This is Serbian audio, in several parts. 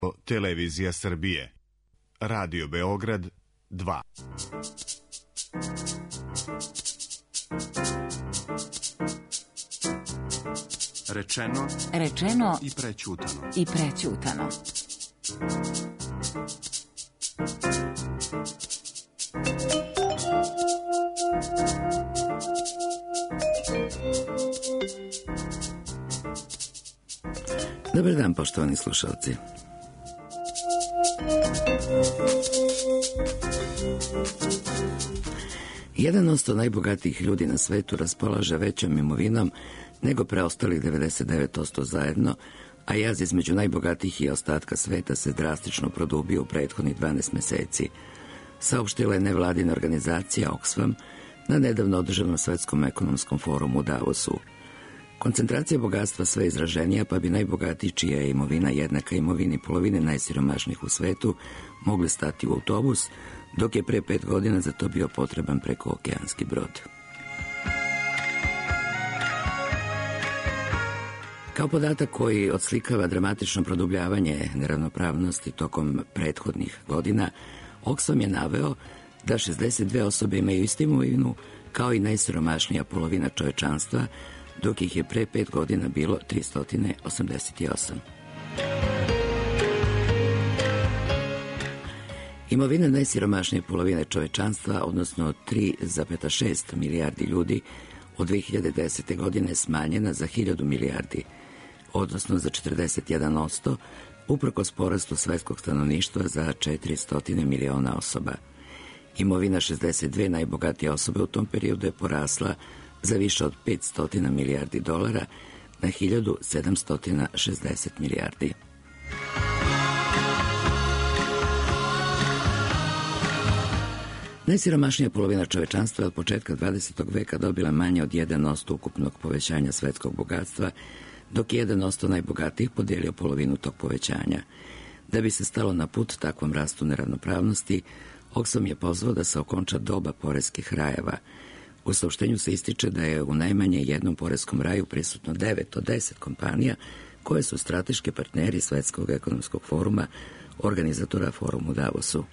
Televizija Srbije. Radio Beograd 2. Rečeno i prećutano. Dobar dan, poštovani slušalci. Jedan od najbogatijih ljudi na svetu raspolaže većom imovinom nego preostalih 99% zajedno, a jaz između najbogatijih i ostatka sveta se drastično produbio u prethodnih 12 meseci, saopštila je nevladina organizacija Oxfam na nedavno održanom svetskom ekonomskom forumu u Davosu. Koncentracija bogatstva sve izraženija, pa bi najbogatiji čija je imovina jednaka imovini polovine najsiromašnijih u svetu mogli stati u autobus, dok je pre 5 godina za to bio potreban prekookeanski brod. Kao podatak koji odslikava dramatično produbljavanje neravnopravnosti tokom prethodnih godina, Oxfam je naveo da 62 osobe imaju istu imovinu kao i najsiromašnija polovina čovečanstva, dok ih je pre 5 godina bilo 388. Imovina najsiromašnije polovine čovečanstva, odnosno 3,6 milijardi ljudi, od 2010. godine smanjena za 1000 milijardi, odnosno za 41%, uprkos porastu svetskog stanovništva za 400 miliona osoba. Imovina 62 najbogatije osobe u tom periodu je porasla za više od 500 milijardi dolara na 1760 milijardi. Najsiromašnija polovina čovečanstva od početka 20. veka dobila manje od 1% ukupnog povećanja svetskog bogatstva, dok je 1% najbogatijih podijelio polovinu tog povećanja. Da bi se stalo na put takvom rastu neravnopravnosti, Oxfam je pozvao da se okonča doba poreskih rajeva. U saopštenju se ističe da je u najmanje jednom poreskom raju prisutno 9 od 10 kompanija koje su strateški partneri Svetskog ekonomskog foruma, organizatora foruma u Davosu.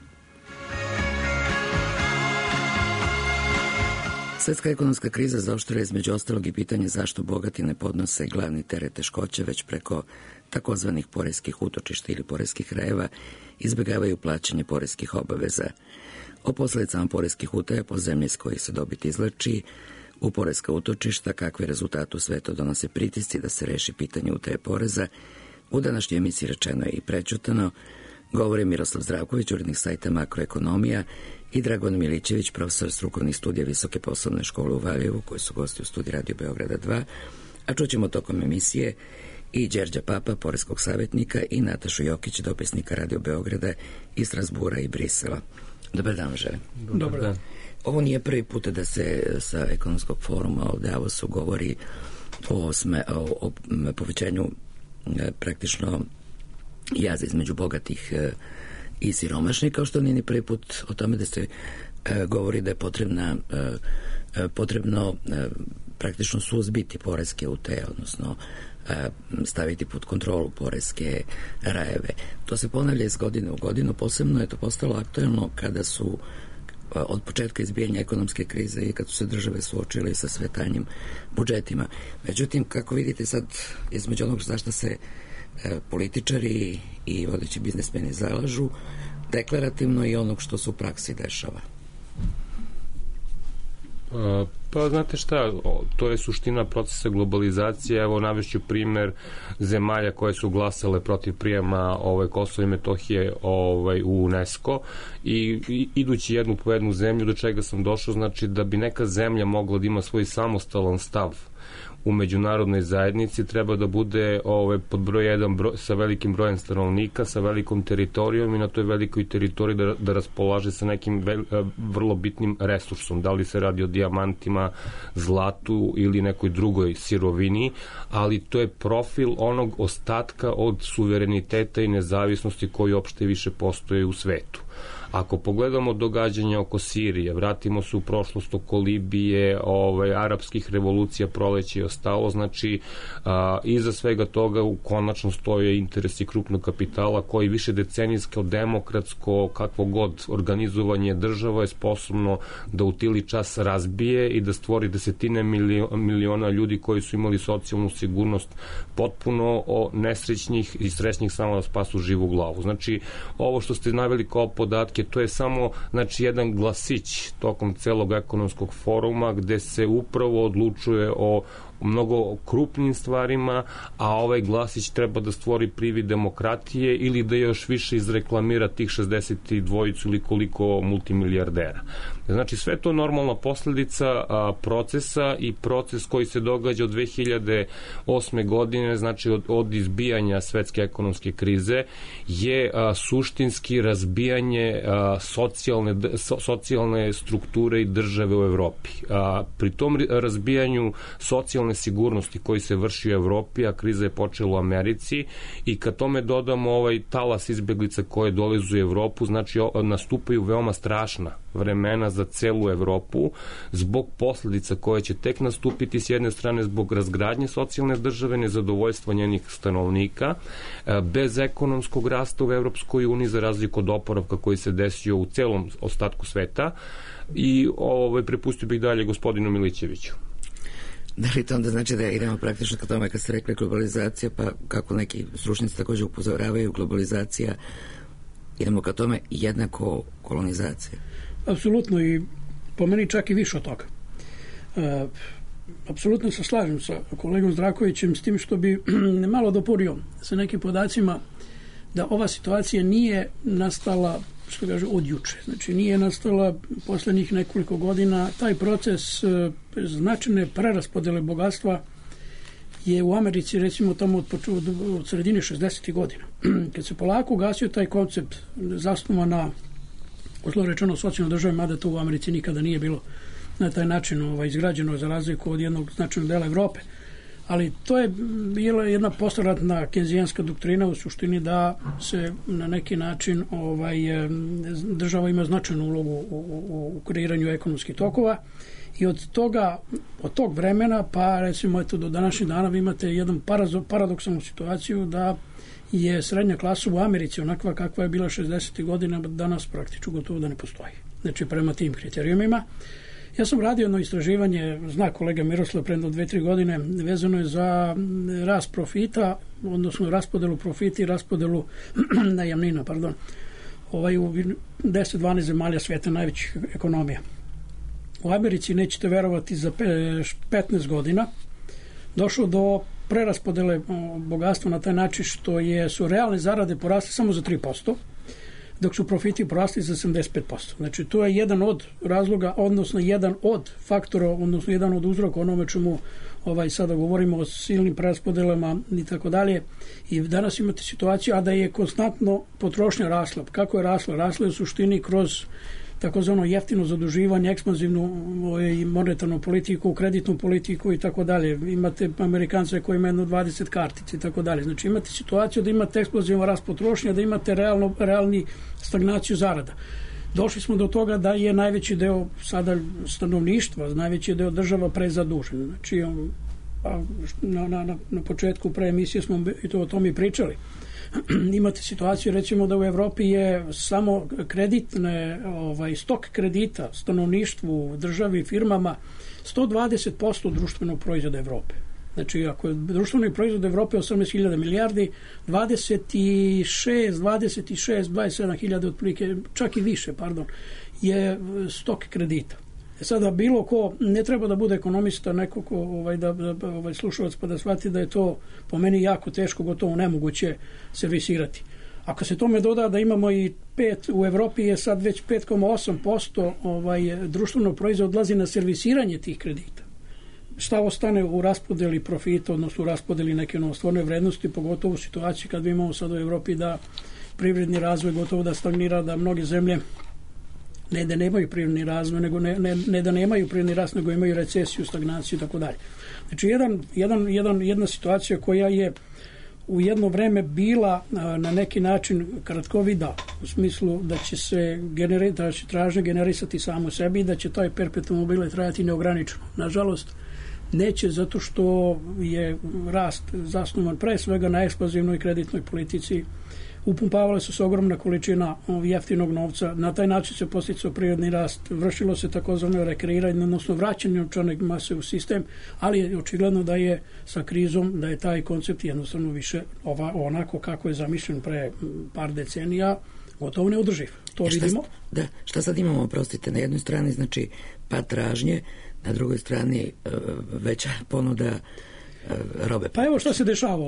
Svetska ekonomska kriza zaoštrila između ostalog i pitanje zašto bogati ne podnose glavni teret teškoće, već preko takozvanih poreskih utočišta ili poreskih rajeva izbjegavaju plaćanje poreskih obaveza. O posledicama poreskih utaja po zemlji iz kojih se dobit izvlači u poreska utočišta, kakve rezultate u svetu donose pritisci da se reši pitanje utaje poreza, u današnjoj emisiji Rečeno je i prećutano, govore Miroslav Zdravković, urednik sajta Makroekonomija, i Dragan Milićević, profesor strukovnih studija Visoke poslovne škole u Valjevu, koji su gosti u studiju Radio Beograda 2, a čućemo tokom emisije i Đerđa Papa, poreskog savjetnika, i Natašu Jokić, dopisnika Radio Beograda iz Strasbura i Brisela. Dobar dan, želim. Dobar dan. Ovo nije prvi put da se sa ekonomskog foruma u Davosu govori o povećanju praktično jaza između bogatih i siromašnih, kao što nije ni prvi put o tome da se govori da je potrebno praktično suzbiti poreske utaje, odnosno staviti pod kontrolu poreske rajeve. To se ponavlja iz godine u godinu, posebno je to postalo aktuelno kada su od početka izbijanja ekonomske krize i kad su se države suočile sa sve tanjim budžetima. Međutim, kako vidite sad, između onog zašto se političari i vodeći biznismeni zalažu, deklarativno i onog što se u praksi dešava. Pa znate šta, to je suština procesa globalizacije. Evo navešću primer zemalja koje su glasale protiv prijema Kosova i Metohije u UNESCO, i idući jednu po jednu zemlju do čega sam došao, znači da bi neka zemlja mogla da ima svoj samostalan stav u međunarodnoj zajednici, treba da bude pod broj 1 sa velikim brojem stanovnika, sa velikom teritorijom i na toj velikoj teritoriji da raspolaže sa nekim vrlo bitnim resursom, da li se radi o dijamantima, zlatu ili nekoj drugoj sirovini, ali to je profil onog ostatka od suvereniteta i nezavisnosti koji opšte više postoje u svetu. Ako pogledamo događanja oko Sirije, vratimo se u prošlost oko Libije, arapskih revolucija, proleće i ostalo, znači iza svega toga konačno stoje interesi krupnog kapitala koji više decenijsko, demokratsko, kakvo god organizovanje država je sposobno da u tili čas razbije i da stvori desetine miliona ljudi koji su imali socijalnu sigurnost potpuno nesrećnih i srećnih samo da spasu živu glavu. Znači, ovo što ste naveli kao podatke, to je samo jedan glasić tokom celog ekonomskog foruma gde se upravo odlučuje o mnogo krupnim stvarima, a ovaj glasić treba da stvori privid demokratije ili da još više izreklamira tih 62 ili koliko multimilijardera. Znači, sve to normalna posledica procesa i proces koji se događa od 2008. godine, znači od izbijanja svetske ekonomske krize, je suštinski razbijanje socijalne strukture i države u Evropi. Pri tom razbijanju socijalne sigurnosti koji se vrši u Evropi, a kriza je počela u Americi, i kad tome dodamo ovaj talas izbeglica koje dolaze u Evropu, znači nastupaju veoma strašna vremena za celu Evropu zbog posledica koje će tek nastupiti s jedne strane zbog razgradnje socijalne države, nezadovoljstva njenih stanovnika, bez ekonomskog rasta u Evropskoj uniji za razliku od oporavka koji se desio u celom ostatku sveta. I prepustio bih dalje gospodinu Milićeviću. Da li to onda znači da idemo praktično ka tome kad ste rekli globalizacija, pa kako neki stručnjaci također upozoravaju, globalizacija, idemo ka tome jednako kolonizacija? Apsolutno, i po meni čak i više od toga. Apsolutno se slažem sa kolegom Zdravkovićem s tim što bi malo dopunio sa nekim podacima da ova situacija nije nastala, što kaže, od juče. Znači, nije nastala poslednjih nekoliko godina. Taj proces značajne preraspodele bogatstva je u Americi, recimo, tamo od sredine 60. godina. Kad se polako ugasio taj koncept zasnovan na, uslovno rečeno, socijalnoj državi, mada to u Americi nikada nije bilo na taj način izgrađeno za razliku od jednog značajnog dela Evrope. Ali to je bila jedna postratna kenzijanska doktrina u suštini da se na neki način država ima značajnu ulogu u kreiranju ekonomskih tokova i od tog vremena pa recimo do današnjeg dana vi imate jedan paradoksalnu situaciju da je srednja klasa u Americi onakva kakva je bila 60. godina, danas praktično gotovo da ne postoji. Znači prema tim kriterijumima. Ja sam radio jedno istraživanje, zna kolega Miroslav, pre 2-3 godine, vezano je za rast profita, odnosno raspodelu profita i raspodelu najamnina, u 10-12 zemalja sveta najvećih ekonomija. U Americi, nećete verovati, za 15 godina došlo do preraspodele bogatstva na taj način što su realne zarade porasle samo za 3%, dok su profiti porasli za 75%. Znači, to je jedan od razloga, odnosno jedan od faktora, odnosno jedan od uzroka onome čemu sada govorimo o silnim preraspodelama i tako dalje. I danas imate situaciju, a da je konstantno potrošnja rasla. Kako je rasla? Rasla je u suštini kroz takozvano jeftino zaduživanje, ekspanzivnu monetarnu politiku, kreditnu politiku i tako dalje. Imate Amerikance koji imaju 20 kartica i tako dalje. Znači imate situaciju da imate eksplozivan rast potrošnje, da imate realni stagnaciju zarada. Došli smo do toga da je najveći deo sada stanovništva, najveći deo država prezadužen. Znači na početku pre emisije smo o tome i pričali. Imate situaciju recimo da u Evropi je samo kreditne stok kredita stanovništvu, državi, firmama 120% društvenog proizvoda Evrope. Znači ako je društveni proizvod Evrope 18.000 milijardi, 27.000 otprilike, čak i više, je stok kredita. Sada bilo ko, ne treba da bude ekonomista, neko ko slušalac pa da shvati da je to po meni jako teško, gotovo nemoguće servisirati. Ako se tome doda da imamo i u Evropi je sad već 5,8% društvenog proizvoda odlazi na servisiranje tih kredita. Šta ostane u raspodeli profita, odnosno u raspodeli neke novostvorne vrednosti, pogotovo u situaciji kad imamo sad u Evropi da privredni razvoj gotovo da stagnira, da mnoge zemlje ne da nemaju privredni razvoj, nego ne da nemaju privredni rast, nego imaju recesiju, stagnaciju i tako dalje. Znači jedna situacija koja je u jedno vreme bila na neki način kratkovida, u smislu da će se tražnja generisati samo sebi i da će taj perpetuum mobile trajati neograničeno. Nažalost, neće, zato što je rast zasnovan pre svega na eksplozivnoj kreditnoj politici. Upumpavale su se ogromna količina jeftinog novca, na taj način se posticao prirodni rast, vršilo se takozvano rekreiranje, odnosno vraćanje novčane mase u sistem, ali je očigledno da je sa krizom, da je taj koncept jednostavno više onako kako je zamišljen pre par decenija, gotovo neodrživ. To vidimo. Šta sad imamo, oprostite, na jednoj strani znači pad tražnje, na drugoj strani veća ponuda robe. Pa evo što se dešava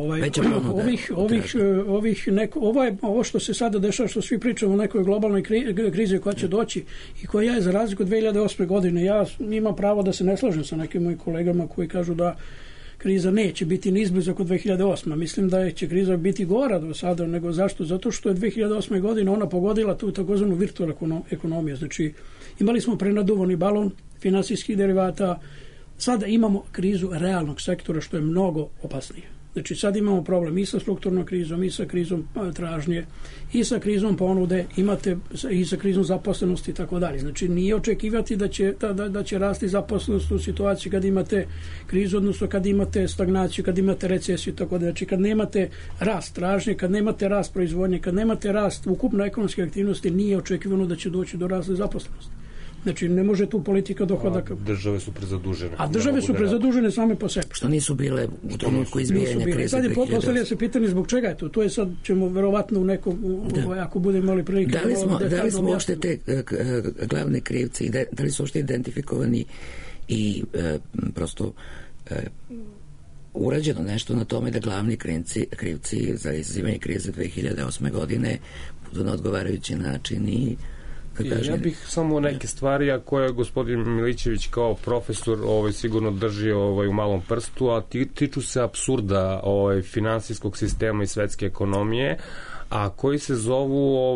ovo što se sada dešava, što svi pričamo o nekoj globalnoj krizi koja će doći i koja je za razliku od 2008. godine. Ja imam pravo da se ne slažem sa nekim mojim kolegama koji kažu da kriza neće biti ni izblizak od 2008. Mislim da će kriza biti gora do sada, nego zašto? Zato što je 2008. godine ona pogodila tu takozvanu virtualnu ekonomiju. Znači, imali smo prenaduvani balon finansijskih derivata. Sada imamo krizu realnog sektora, što je mnogo opasnije. Znači, sad imamo problem i sa strukturnom krizom, i sa krizom tražnje, i sa krizom ponude, i sa krizom zaposlenosti i tako dalje. Znači, nije očekivati da će rasti zaposlenost u situaciji kad imate krizu, odnosno kad imate stagnaciju, kad imate recesiju i tako dalje. Znači, kad nemate rast tražnje, kad nemate rast proizvodnje, kad nemate rast ukupno ekonomske aktivnosti, nije očekivano da će doći do rasta zaposlenosti. Znači, ne može tu politika dohodaka. Države su prezadužene. A države su prezadužene same po sebi. Što nisu bile u trenutku izbijanja krize. Sad je postavlja se pitanje zbog čega je to. To je sad, ćemo verovatno u nekom, ako budemo imali prilike. Da li smo uopšte te glavne krivci, da li su uopšte identifikovani i prosto urađeno nešto na tome da glavni krivci za izazivanje krize 2008. godine budu na odgovarajući način i ja bih samo neke stvari, a koje je gospodin Milićević kao profesor sigurno drži u malom prstu, a tiču se apsurda finansijskog sistema i svetske ekonomije, a koji se zovu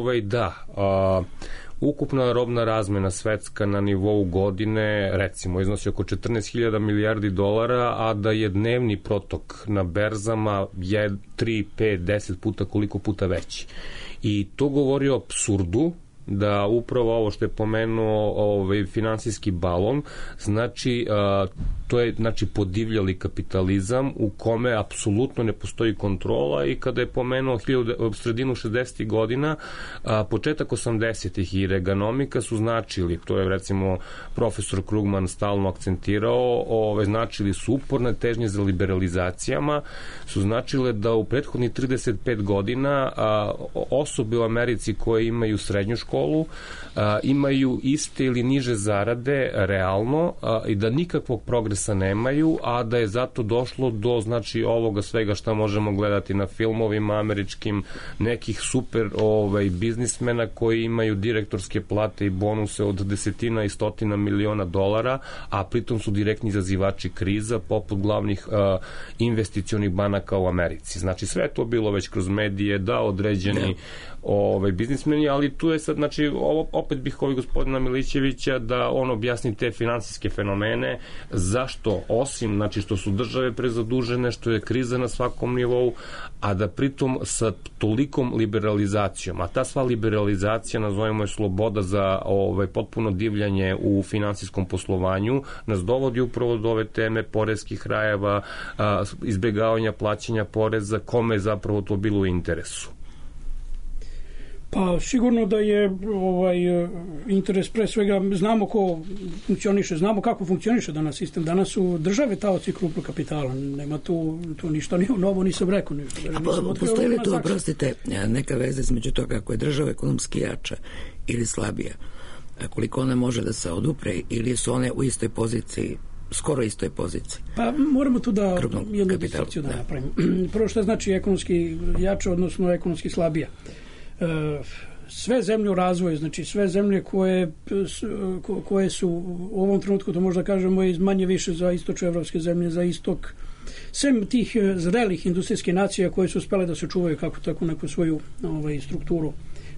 ukupna robna razmena svetska na nivou godine, recimo, iznosi oko 14.000 milijardi dolara, a da je dnevni protok na berzama 3, 5, 10 puta koliko puta veći. I to govori o apsurdu, da upravo ovo što je pomenuo finansijski balon, znači to je podivljali kapitalizam u kome apsolutno ne postoji kontrola i kada je pomenuo sredinu 60. godina, početak 80. i Reaganomika su značili, to je recimo profesor Krugman stalno akcentirao, značili su uporne težnje za liberalizacijama, su značile da u prethodnih 35 godina osobe u Americi koje imaju srednju školu imaju iste ili niže zarade realno i da nikakvog progresa nemaju, a da je zato došlo do ovoga svega što možemo gledati na filmovima američkim, nekih super biznismena koji imaju direktorske plate i bonuse od desetina i stotina miliona dolara, a pritom su direktni izazivači kriza poput glavnih investicionih banaka u Americi. Znači, sve to bilo već kroz medije, da određeni biznismeni, ali tu je sad, opet bih gospodina Milićevića da on objasni te finansijske fenomene, zašto, osim, što su države prezadužene, što je kriza na svakom nivou, a da pritom sa tolikom liberalizacijom, a ta sva liberalizacija, nazovemo je sloboda za potpuno divljanje u finansijskom poslovanju, nas dovodi upravo do ove teme poreskih rajeva, izbjegavanja plaćanja poreza, kome je zapravo to bilo u interesu. Pa sigurno da je interes pre svega, znamo ko funkcioniše, znamo kako funkcioniše danas sistem. Danas su države taoci krupnog kapitala, nema tu ništa novo, nisam rekao. A postoji li tu, oprostite, neka veza između toga ako je država ekonomski jača ili slabija, koliko ona može da se odupre ili su one u istoj poziciji, skoro istoj poziciji? Pa moramo tu da jednu distinkciju da napravimo. Prvo što znači ekonomski jača, odnosno ekonomski slabija. Sve zemlje u razvoju, znači sve zemlje koje su u ovom trenutku, to možda kažemo, manje više za istočnoevropske zemlje, za istok, sem tih zrelih industrijskih nacija koje su uspjele da se čuvaju kako tako neku svoju strukturu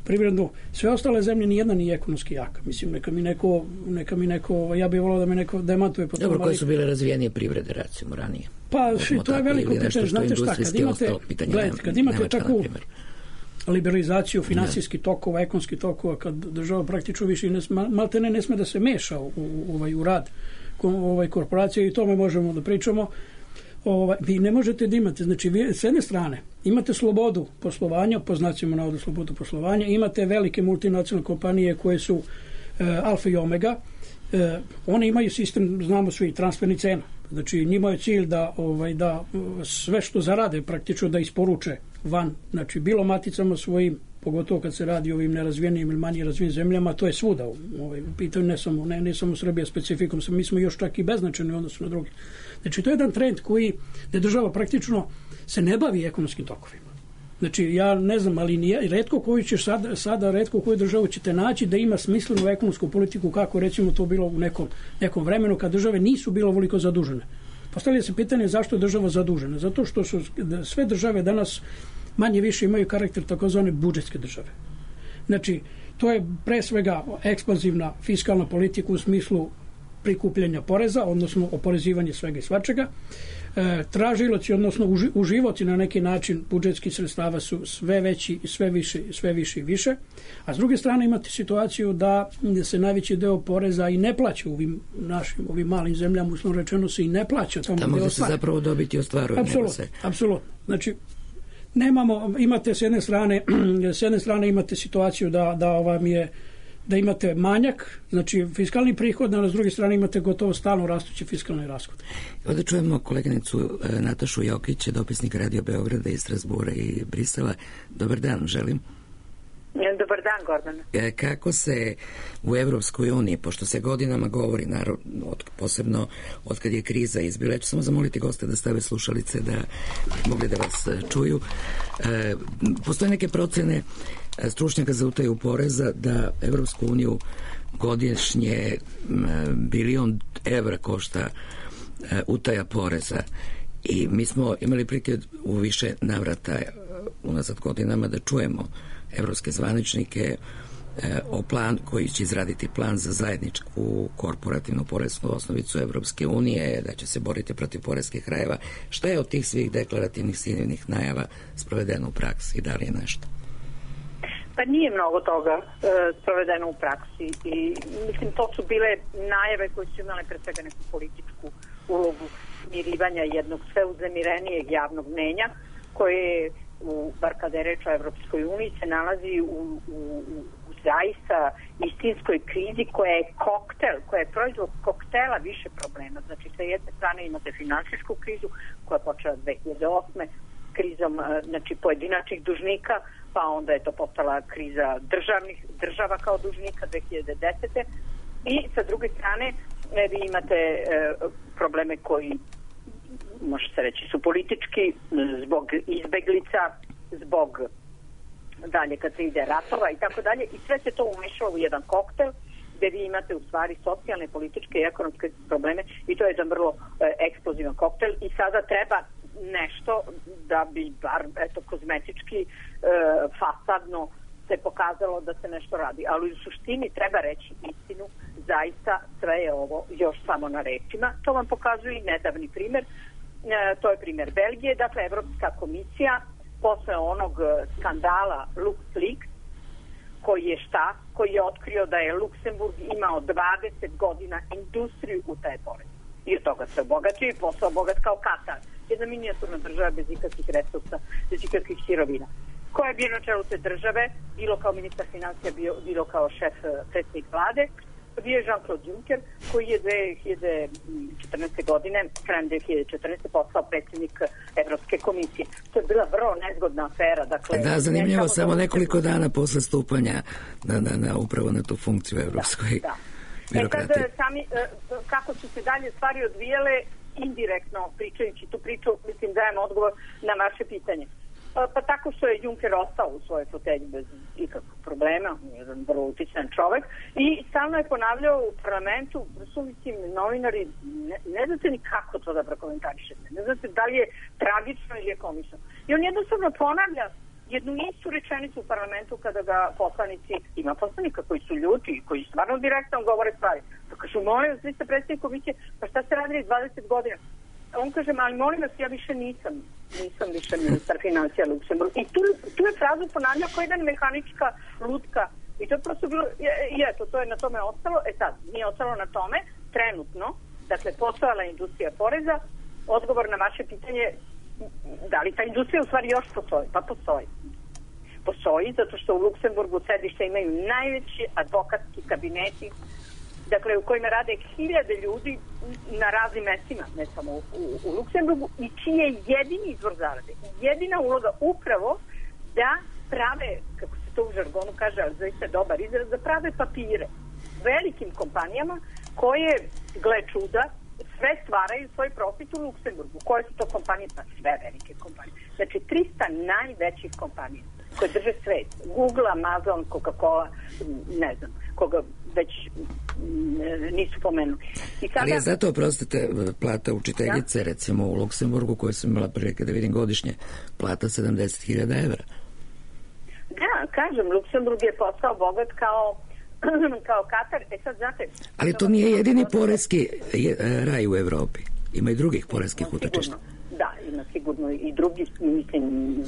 privrednu. Sve ostale zemlje nijedna nije ekonomski jaka. Mislim, neka mi neko, ja bih volao da me neko demantuje po tom. Dobro, koje su bile razvijenije privrede, recimo, ranije? Pa, to je veliko pitanje. Znate šta, kad imate takvu liberalizaciju finansijskih tokova, ekonomskih tokova, kad država praktično više maltene ne sme da se meša u rad korporacije, i tome možemo da pričamo. Vi ne možete da imate, znači vi s jedne strane imate slobodu poslovanja, po znacima navoda slobodu poslovanja, imate velike multinacionalne kompanije koje su alfa i omega, one imaju sistem, znamo svi, transferni cena. Znači njima je cilj da sve što zarade praktično da isporuče van, znači bilo maticama svojim, pogotovo kad se radi o ovim nerazvijenim ili manje razvijenim zemljama, to je svuda u pitanju, ne samo Srbija specifikom, mi smo još čak i beznačajni u odnosu na drugi. Znači to je jedan trend gde država praktično se ne bavi ekonomskim tokovima. Znači ja ne znam, ali retko koju ćeš sada retko koju državu ćete naći da ima smislenu ekonomsku politiku kako recimo to bilo u nekom vremenu kad države nisu bilo ovoliko zadužene. Postavlja se pitanje zašto je država zadužena. Zato što su sve države danas manje više imaju karakter takozvane budžetske države. Znači, to je pre svega ekspanzivna fiskalna politika u smislu prikupljanja poreza, odnosno oporezivanje svega i svačega. Tražiloci, odnosno uživoci na neki način budžetskih sredstava su sve veći i sve više i više. A s druge strane imate situaciju da se najveći deo poreza i ne plaća u ovim malim zemljama, uslovno rečeno se i ne plaća. Tamo gde se zapravo dobiti ostvaruje. Apsolutno. Znači, imate s jedne strane imate situaciju da imate manjak, znači fiskalni prihod, a s druge strane imate gotovo stalno rastući fiskalni rashod. Ovdje čujemo koleginicu Natašu Jokić, dopisnik Radio Beograda iz Strasbura i Brisela. Dobar dan, želim. Dobar dan, Gordana. Kako se u Evropskoj uniji, pošto se godinama govori, posebno od kad je kriza izbila, ja ću samo zamoliti goste da stave slušalice da mogli da vas čuju, postoje neke procene stručnjaka za utaju poreza da Evropsku uniju godišnje $1 bilion košta utaja poreza. I mi smo imali prilike u više navrata unazad godinama da čujemo evropske zvaničnike o plan koji će izraditi plan za zajedničku korporativnu poreznu osnovicu Evropske unije, da će se boriti protiv poreskih rajeva. Šta je od tih svih deklarativnih sinivnih najava sprovedeno u praksi i da li je nešto? Pa nije mnogo toga sprovedeno u praksi i mislim to su bile najave koje su imale pre svega neku političku ulogu smirivanja jednog sve uzemirenijeg javnog mnenja koje bar kada je reč o Evropskoj uniji se nalazi u zaista istinskoj krizi koja je koktel, koja je proizvod koktela više problema. Znači sa jedne strane imate finansijsku krizu koja je počela 2008. krizom znači pojedinačnih dužnika, pa onda je to postala kriza država kao dužnika 2010. I sa druge strane vi imate probleme koji može se reći su politički zbog izbeglica, zbog dalje kad se ide ratova i tako dalje i sve se to umešalo u jedan koktel gde vi imate u stvari socijalne, političke i ekonomske probleme i to je jedan vrlo eksplozivan koktel i sada treba nešto da bi bar kozmetički fasadno se pokazalo da se nešto radi. Ali u suštini treba reći istinu, zaista sve je ovo još samo na rečima. To vam pokazuje i nedavni primer. To je primer Belgije. Dakle, Evropska komisija posle onog skandala LuxLeaks koji je otkrio da je Luksemburg imao 20 godina industriju utaje poreza. I od toga se obogatio i postao bogat kao Katar. Jedna minijaturna država bez ikakvih resursa, bez ikakvih sirovina. Ko je bio na čelu te države, bilo kao ministar financija, bilo kao šef predsjednik vlade, bio je Jean-Claude Juncker, koji je 2014. godine, krajem 2014. postao predsjednik Evropske komisije. To je bila vrlo nezgodna afera. Dakle, da, zanimljivo, samo nekoliko dana posle stupanja upravo na tu funkciju Evropskoj birokratiji. Kako su se dalje stvari odvijele, indirektno pričajući tu priču, mislim dajem odgovor na vaše pitanje. Pa tako što je Juncker ostao u svojoj fotelji bez ikakvog problema, jedan vrlo uticajan čovek, i stalno je ponavljao u parlamentu, mislim, novinari, ne znate ni kako to da prokomentarišete, ne znate da li je tragično ili je komično. I on jednostavno ponavlja jednu istu rečenicu u parlamentu kada ga poslanici, ima poslanika koji su ljuti i koji stvarno direktno govore stvari. Pa kažu, molim vas, vi ste predsjednik komisije, pa šta ste radili 20 godina? On kaže, ali molim vas, ja više nisam više ministar financija Luksemburga. I tu je frazu ponavljao kao jedan mehanička lutka. I to je prosto bilo, to je na tome ostalo. Sad, nije ostalo na tome, trenutno, dakle, postojala industrija poreza, odgovor na vaše pitanje, da li ta industrija u stvari još postoji? Pa postoji. Postoji zato što u Luksemburgu sedište imaju najveći advokatski kabineti, dakle u kojima rade 1000 ljudi na raznim mestima, ne samo u Luksemburgu, i čiji je jedini izvor zarade, jedina uloga upravo da prave, kako se to u žargonu kaže, ali zaista dobar izraz, da prave papire velikim kompanijama koje, gle čuda, sve stvaraju svoj profit u Luksemburgu. Koje su to kompanije? Pa sve velike kompanije. Znači 300 najvećih kompanija koje drže svet. Google, Amazon, Coca-Cola, ne znam, koga već nisu pomenuli. Ali je zato, oprostite, plata učiteljice, recimo u Luksemburgu, koju sam imala prilike da vidim godišnje, plata 70.000 evra. Da, kažem, Luksemburg je postao bogat kao Katar. Sad, znate... Ali to nije jedini poreski raj u Evropi. Ima i drugih poreskih utočišta. Da, ima sigurno i drugi, mislim,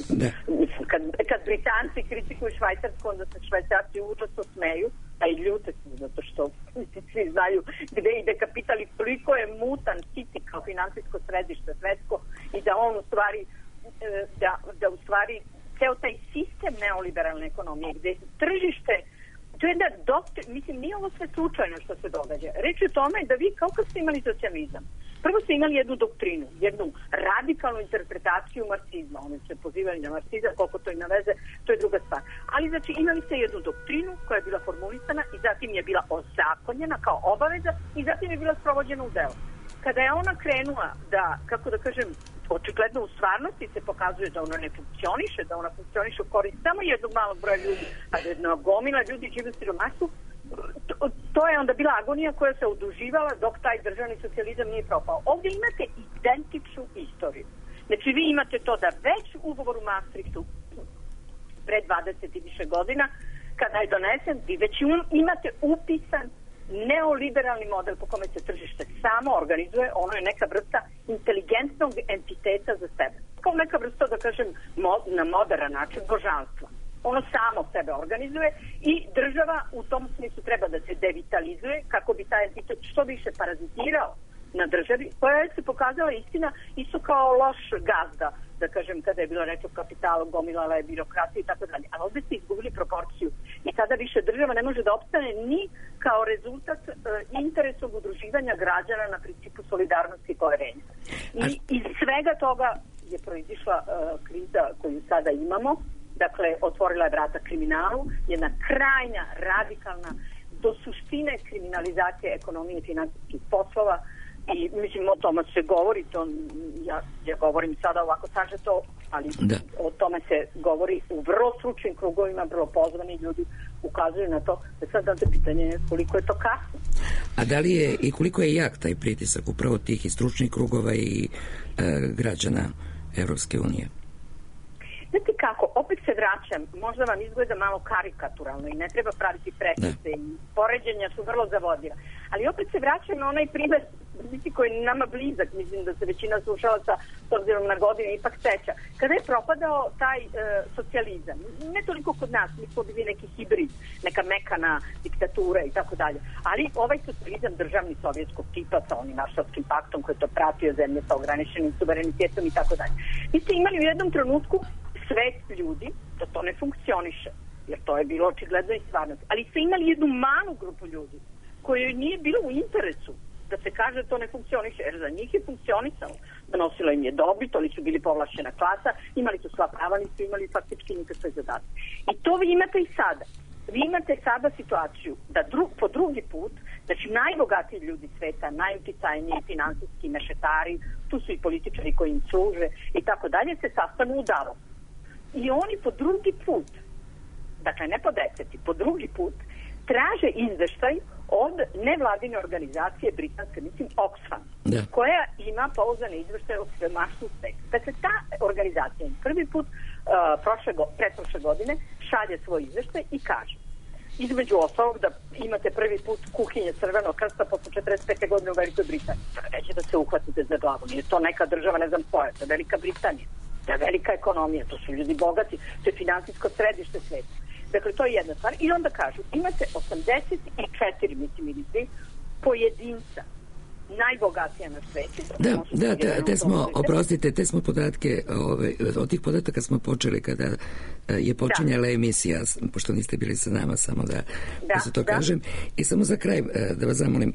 kad Britanci kritikuju Švajcarsku, onda se Švajcarci užasno smeju, a i ljute su, zato što svi znaju gde ide kapital i koliko je mutan City kao finansijsko središte svetsko i da on u stvari, da u stvari ceo taj sistem neoliberalne ekonomije, gde tržište, to je da mislim, nije ovo sve slučajno što se događa. Reč je o tome da vi kao kad ste imali socijalizam, prvo ste imali jednu doktrinu, jednu radikalnu interpretaciju marksizma, oni se pozivali na marksizam, koliko to ima veze, to je druga stvar. Ali znači imali ste jednu doktrinu koja je bila formulisana i zatim je bila ozakonjena kao obaveza i zatim je bila sprovođena u delo. Kada je ona krenula da, kako da kažem, očigledno u stvarnosti se pokazuje da ona ne funkcioniše, da ona funkcioniše u korist samo jednog malog broja ljudi, a da jedna gomila ljudi žive u siromaštvu, to je onda bila agonija koja se oduživala dok taj državni socijalizam nije propao. Ovdje imate identičnu istoriju. Znači vi imate to da već ugovor u Maastrichtu pre 20 i više godina, kada je donesen, vi već imate upisan neoliberalni model po kome se tržište samo organizuje, ono je neka vrsta inteligentnog entiteta za sebe. Kao neka vrsta, da kažem, na modern način božanstva. Ono samo sebe organizuje i država u tom smislu treba da se devitalizuje kako bi taj entitet što više parazitirao na državi, koja je se pokazala istina isto kao loš gazda, da kažem, kada je bilo reč o kapitalu, gomilala je birokracija i tako dalje. Ali ovdje ste izgubili proporciju i tada više država ne može da opstane ni kao rezultat interesnog udruživanja građana na principu solidarnosti i poverenja. I iz svega toga je proizišla kriza koju sada imamo, dakle, otvorila je vrata kriminalu, jedna krajnja, radikalna, do suštine kriminalizacije ekonomije i finansijskih poslova. I mislim, o tome se govori, ja govorim sada ovako sažeto, ali o tome se govori u vrlo stručnim krugovima, vrlo pozvani ljudi ukazuju na to. Sad da se pitanje koliko je to kasno. A da li je i koliko je jak taj pritisak upravo tih i stručnih krugova i građana Evropske unije? Znate kako, opet se vraćam, možda vam izgleda malo karikaturalno i ne treba praviti prekrice i poređenja su vrlo zavodljiva, ali opet se vraćam na onaj primer koji je nama blizak, mislim da se većina slušalaca s obzirom na godine ipak seća. Kada je propadao taj socijalizam, ne toliko kod nas, mi smo bili neki hibrid, neka mekana diktatura i tako dalje, ali ovaj socijalizam državni sovjetskog tipa sa onim Varšavskim paktom koji je to pratio, zemlje sa ograničenim suverenitetom i tako dalje. Vi ste imali u jednom trenutku svet ljudi da to ne funkcioniše, jer to je bilo očigledno i stvarnost. Ali ste imali jednu malu grupu ljudi kojoj nije bilo u interesu da se kaže to ne funkcioniše, jer za njih je funkcionisalo. Donosilo im je dobit, oni su bili povlašćena klasa, imali su sva prava, nisu imali faktički nikakve zadatke. I to vi imate i sada. Vi imate sada situaciju da po drugi put, znači najbogatiji ljudi sveta, najuticajniji finansijski mešetari, tu su i političari koji im služe i tako dalje, se sastanu u Davosu. I oni po drugi put, dakle ne po 10, po drugi put, traže izveštaj od nevladine organizacije britanske, mislim Oxfam, koja ima pouzdane izveštaje o siromaštvu u svetu. Dakle, ta organizacija prvi put pretprošle godine šalje svoj izveštaj i kaže između ostalog da imate prvi put kuhinje Crvenog krsta posle 45. godine u Velikoj Britaniji. Neće da se uhvatite za glavu. Nije to neka država, ne znam koja, to je Velika Britanija. To je velika ekonomija, to su ljudi bogati, to je finansijsko središte sveta. Dakle, to je jedna stvar. I onda kažu, imate 84, mislim, ili 3 pojedinca najbogatija na svetu. Te smo podatke, od tih podataka smo počeli kada je počinjala emisija, pošto niste bili sa nama, samo da se to kažem. I samo za kraj, da vas zamolim,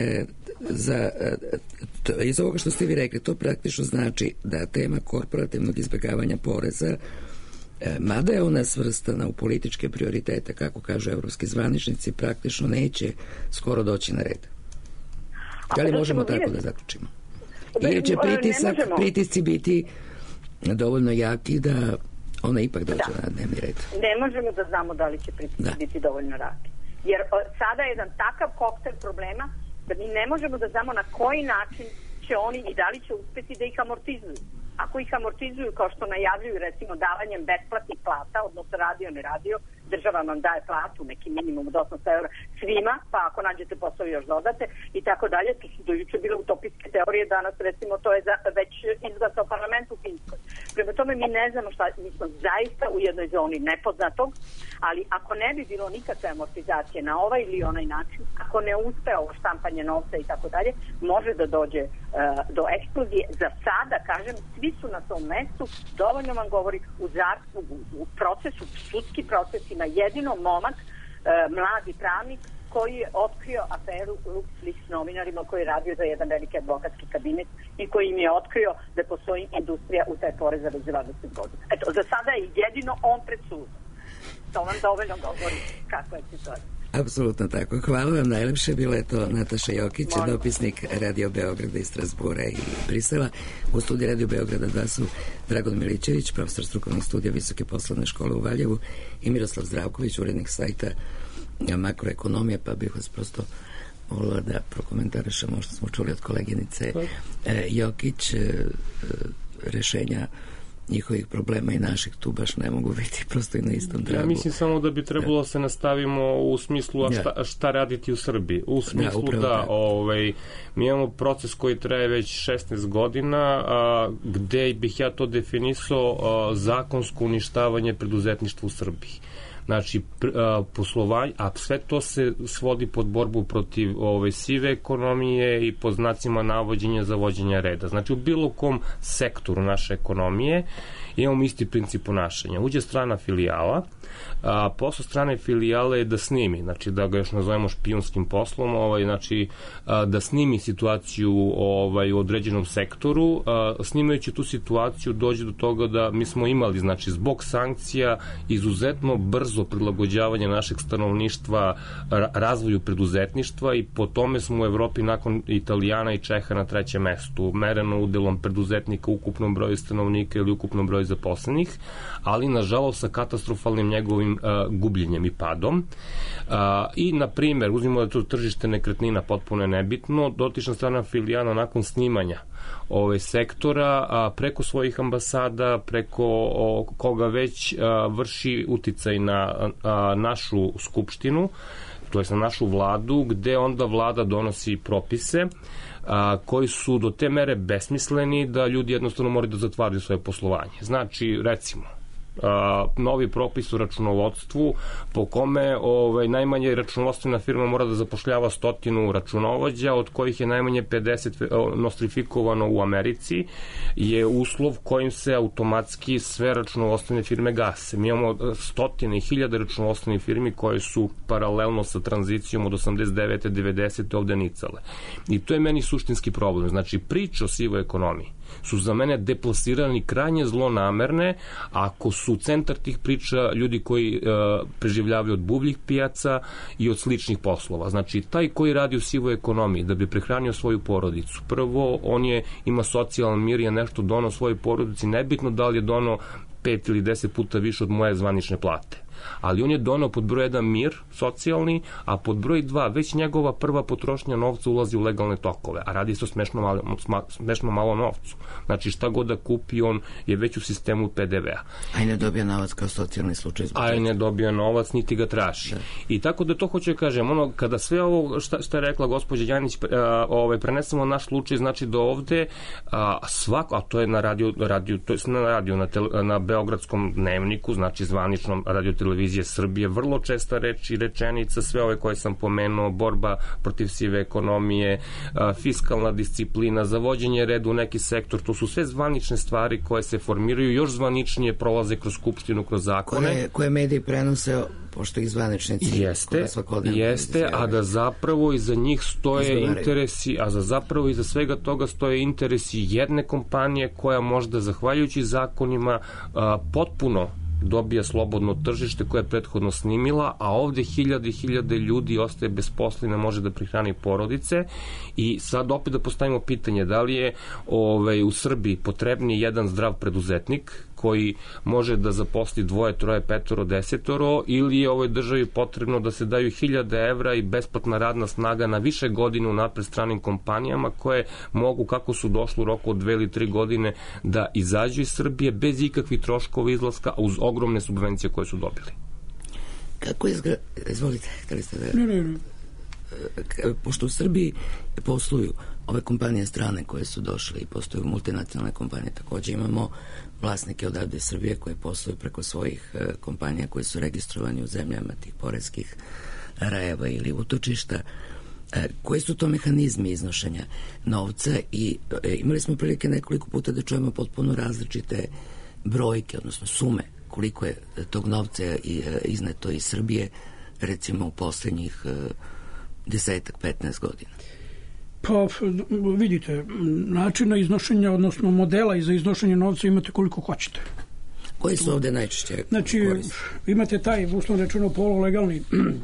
iz ovoga što ste vi rekli, to praktično znači da tema korporativnog izbjegavanja poreza, mada je ona svrstana u političke prioritete, kako kažu evropski zvaničnici, praktično neće skoro doći na red. Da li možemo tako da zaključimo? Ili će pritisci biti dovoljno jaki da ona ipak dođe na dnevni red? Ne možemo da znamo da li će pritisci biti dovoljno jaki. Jer sada je jedan takav koktel problema da mi ne možemo da znamo na koji način će oni i da li će uspeti da ih amortizuju. Ako ih amortizuju kao što najavljuju recimo davanjem besplatnih plata, odnosno radio ne radio, država vam daje platu, neki minimum od 800 € svima, pa ako nađete posao još dodate i tako dalje. To su dojuče bile utopijske teorije, danas recimo to je već izglasao parlament u Finskoj. Prema tome mi ne znamo šta, mi smo zaista u jednoj zoni nepoznatog, ali ako ne bi bilo nikakve amortizacije na ovaj ili onaj način, ako ne uspe ovo štampanje novca i tako dalje, može da dođe do eksplozije. Za sada, kažem, svi su na tom mestu, dovoljno vam govori u procesu, sudski proces ima jedino momak, mladi pravnik koji je otkrio aferu LuxLeaks novinarima, koji je radio za jedan veliki advokatski kabinet i koji im je otkrio da postoji industrija u taj porez za 20 godina. Eto, za sada je jedino on pred sudom. To vam dovoljno govori kakva je situacija. Apsolutno tako. Hvala vam najlepše. Bila je to Nataša Jokić, dopisnik Radio Beograda iz Strasbura i Brisela. U studiju Radio Beograda 2 su Dragan Milićević, profesor strukovnih studija Visoke poslovne škole u Valjevu, i Miroslav Zdravković, urednik sajta Makroekonomija, pa bih vas prosto volila da prokomentarišemo što smo čuli od koleginice Jokić. Rešenja njihovih problema i naših tu baš ne mogu biti prosto i na istom tragu. Ja mislim samo da bi trebalo se nastavimo u smislu šta raditi u Srbiji. U smislu mi imamo proces koji traje već 16 godina, gde bih ja to definisao zakonsko uništavanje preduzetništva u Srbiji. Znači, poslovanje, a sve to se svodi pod borbu protiv sive ekonomije i pod znacima navođenja za vođenja reda. Znači, u bilo kom sektoru naše ekonomije imamo isti princip ponašanja. Uđe strana filijala, posao strane filijale je da snimi, znači da ga još nazovemo špijunskim poslom, znači da snimi situaciju u određenom sektoru. Snimajući tu situaciju dođe do toga da mi smo imali, znači, zbog sankcija izuzetno brzo prilagođavanje našeg stanovništva razvoju preduzetništva i po tome smo u Evropi nakon Italijana i Čeha na 3. mestu, mereno udelom preduzetnika u ukupnom broju stanovnika ili ukupnom broju zaposlenih, ali nažalost sa katastrofalnim njegovim gubljenjem i padom. I, na primjer, uzmimo da to tržište nekretnina potpuno je nebitno, dotična strana filijana nakon snimanja sektora preko svojih ambasada, preko koga već vrši uticaj na našu skupštinu, to je na našu vladu, gde onda vlada donosi propise koji su do te mere besmisleni da ljudi jednostavno moraju da zatvaraju svoje poslovanje. Znači, recimo, novi propis u računovodstvu po kome najmanje računovodstvena firma mora da zapošljava 100 računovođa, od kojih je najmanje 50 nostrifikovano u Americi, je uslov kojim se automatski sve računovodstvene firme gase. Mi imamo 100 i 1000 računovodstvenih firmi koje su paralelno sa tranzicijom od 89. 90. ovde nicale. I to je meni suštinski problem. Znači, priče o sivoj ekonomiji su za mene deplasirani, krajnje zlonamerne, ako su centar tih priča ljudi koji preživljavaju od buvljih pijaca i od sličnih poslova. Znači, taj koji radi u sivoj ekonomiji da bi prehranio svoju porodicu, prvo, on ima socijalan mir, je nešto donao svojoj porodici, nebitno da li je donao 5 ili 10 puta više od moje zvanične plate. ali on je donao pod broj 1 mir socijalni, a pod broj 2 već njegova prva potrošnja novca ulazi u legalne tokove, a radi se o smešno malo novcu. Znači šta god da kupi, on je već u sistemu PDV-a. A i ne dobija novac kao socijalni slučaj. A i ne dobija novac, niti ga traži. I tako da to hoću da kažem, kada sve ovo što je rekla gospođa Janić prenesemo naš slučaj, znači da ovde svako, a to je na na Beogradskom dnevniku, znači zvaničnom radiotelevizije Srbije, vrlo česta reč i rečenica, sve ove koje sam pomenuo, borba protiv sive ekonomije, fiskalna disciplina, zavođenje reda u neki sektor, to su sve zvanične stvari koje se formiraju, još zvaničnije prolaze kroz skupštinu, kroz zakone. Koje mediji prenose, pošto ih zvaničnici jeste, a da zapravo iza njih stoje interesi, a zapravo iza svega toga stoje interesi jedne kompanije koja možda zahvaljujući zakonima potpuno dobija slobodno tržište koje je prethodno snimila, a ovde hiljade ljudi ostaje bez posla i ne može da prihrani porodice. I sad opet da postavimo pitanje, da li je u Srbiji potrebniji jedan zdrav preduzetnik koji može da zaposli 2, 3, 5, 10, ili je ovoj državi potrebno da se daju 1000 evra i besplatna radna snaga na više godina unapred stranim kompanijama koje mogu, kako su došli u roku od 2 ili 3 godine, da izađu iz Srbije bez ikakvih troškova izlaska, uz ogromne subvencije koje su dobili. Kako izvolite, kada ste da... Ne. Pošto u Srbiji posluju ove kompanije strane koje su došle i postoju multinacionalne kompanije, takođe imamo vlasnike odavde Srbije koje posluju preko svojih kompanija koje su registrovani u zemljama tih poreskih rajeva ili utočišta. Koji su to mehanizmi iznošenja novca? I imali smo prilike nekoliko puta da čujemo potpuno različite brojke, odnosno sume, koliko je tog novca izneto iz Srbije, recimo u poslednjih 10-15 godina. Pa vidite, načina iznošenja, odnosno modela za iznošenje novca imate koliko hoćete. Koji su ovde najčešće korisni? Znači, imate taj, uslovno rečeno, polulegalni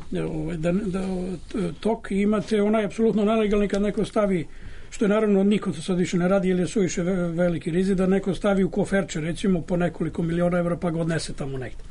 tok i imate onaj apsolutno nelegalni kad neko stavi, što je naravno niko to sad više ne radi jer je suviše veliki rizik, da neko stavi u koferče recimo po nekoliko miliona evra pa ga odnese tamo negde.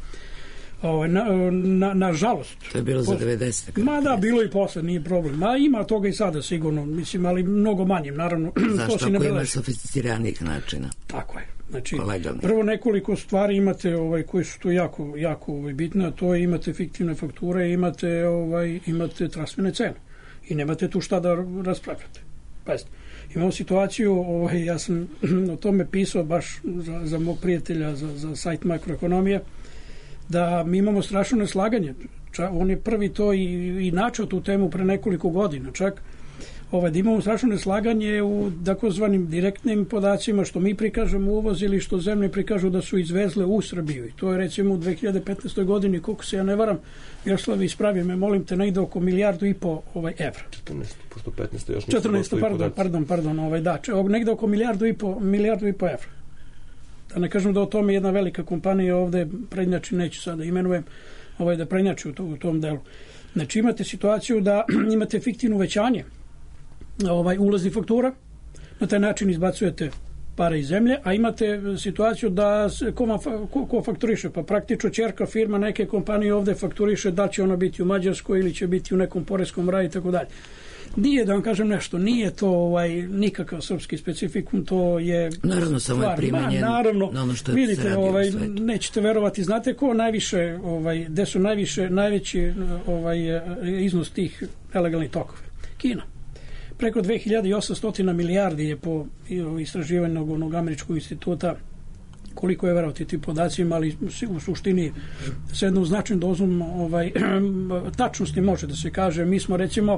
Nažalost. To je bilo za 90. Ma da, bilo i posle, nije problem. Ma ima toga i sada sigurno, mislim, ali mnogo manjim, naravno. Zašto ako ima sofisticiranijih načina? Tako je. Znači, prvo nekoliko stvari imate koji su tu jako bitne, a to je imate fiktivne fakture, imate transferne cene i nemate tu šta da raspravljate. Pazite, imamo situaciju, ja sam o tome pisao baš za mog prijatelja za sajt Makroekonomija, da mi imamo strašno neslaganje. On je prvi to i načeo tu temu pre nekoliko godina čak, da imamo strašno neslaganje u takozvanim direktnim podacima što mi prikažemo uvoz ili što zemlje prikažu da su izvezle u Srbiju. I to je recimo u 2015. godini, koliko se ja ne varam, Jaroslav, ispravi me, molim te, negde oko 1,5 milijardu evra. 14, pošto 15. još 14, pardon, negde oko 1,5 milijardu evra. Da ne kažem da o tome jedna velika kompanija ovde prednjači, neću sada imenujem, da prednjači u tom delu. Znači imate situaciju da imate fiktivno uvećanje ulaznih faktura, na taj način izbacujete pare iz zemlje, a imate situaciju da ko fakturiše, pa praktično ćerka firma neke kompanije ovde fakturiše da će ona biti u Mađarskoj ili će biti u nekom poreskom raju i tako dalje. Nije, da vam kažem nešto, nije to nikakav srpski specifikum, to je naravno samo je primenjen na ono što vidite, se radi u svetu. Nećete verovati, znate ko najviše, gde su najveći iznos tih nelegalnih tokova? Kina. Preko 2800 milijardi je po istraživanju onog američkog instituta, koliko je verovati tim podacima, ali u suštini s jednom značajnom dozom tačnosti može da se kaže. Mi smo recimo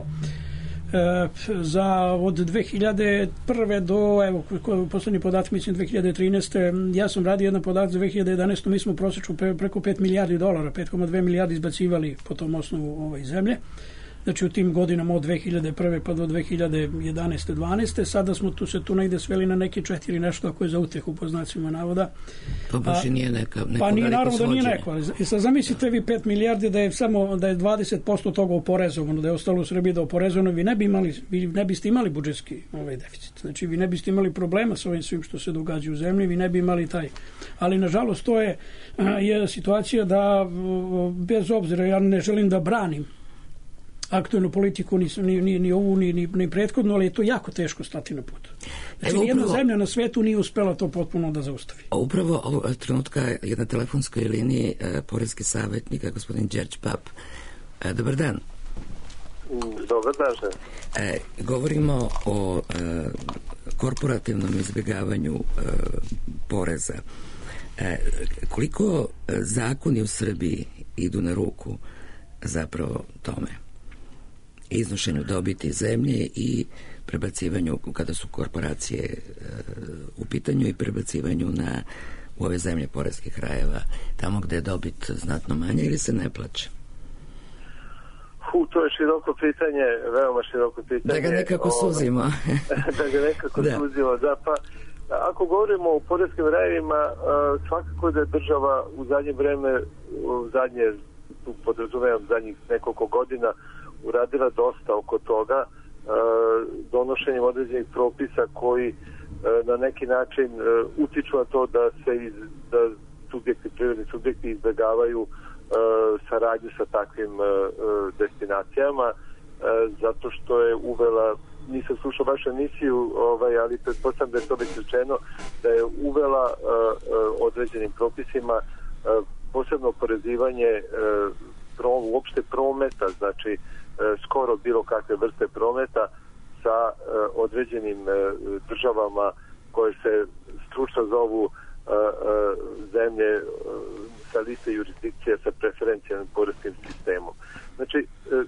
od 2001. do, evo, poslednji podatak, mislim 2013. Ja sam radio jedan podatak za 2011. Mi smo prosječno preko $5 milijardi, 5,2 milijardi izbacivali po tom osnovu zemlje. znači u tim godinama od 2001. pa do 2011. 12. Sada smo tu negde sveli na neki 4 nešto ako je za utehu po znacima navoda. To baš i nije neko pa nije, naravno da nije svođenje. neko. I sad zamislite vi 5 milijardi da je 20% toga oporezovano, da je ostalo u Srbiji da oporezovano, vi ne biste imali budžetski deficit. Znači vi ne biste imali problema sa ovim svim što se događa u zemlji, vi ne bi imali taj. Ali nažalost to je situacija da bez obzira, ja ne želim da branim aktualnu politiku, ni ovu, ni prethodnu, ali je to jako teško stati na put. Znači, nijedna zemlja na svetu nije uspela to potpuno da zaustavi. Upravo ovog trenutka je na telefonskoj liniji poreski savjetnik, gospodin Đerđ Pap. Dobar dan. Dobar dan. Govorimo o korporativnom izbjegavanju poreza. Koliko zakoni u Srbiji idu na ruku zapravo tome? Iznošenju dobiti zemlje i prebacivanju, kada su korporacije u pitanju, i prebacivanju u ove zemlje poreskih rajeva, tamo gde je dobit znatno manja ili se ne plaća? To je široko pitanje, veoma široko pitanje. Da ga nekako suzimo. Suzimo, da, pa ako govorimo o poreskim rajevima, svakako da je država u zadnje vreme, tu podrazumijem zadnjih nekoliko godina, uradila dosta oko toga, donošenjem određenih propisa koji na neki način utiču na to da privredni subjekti izbjegavaju saradnju sa takvim destinacijama, zato što je uvela, nisam slušao vašu emisiju, ali pretpostavljam da je to već rečeno, da je uvela određenim propisima posebno oporezivanje uopšte prometa, znači skoro bilo kakve vrste prometa sa određenim državama koje se stručno zovu zemlje sa liste jurisdikcije sa preferencijalnim poreskim sistemom. Znači,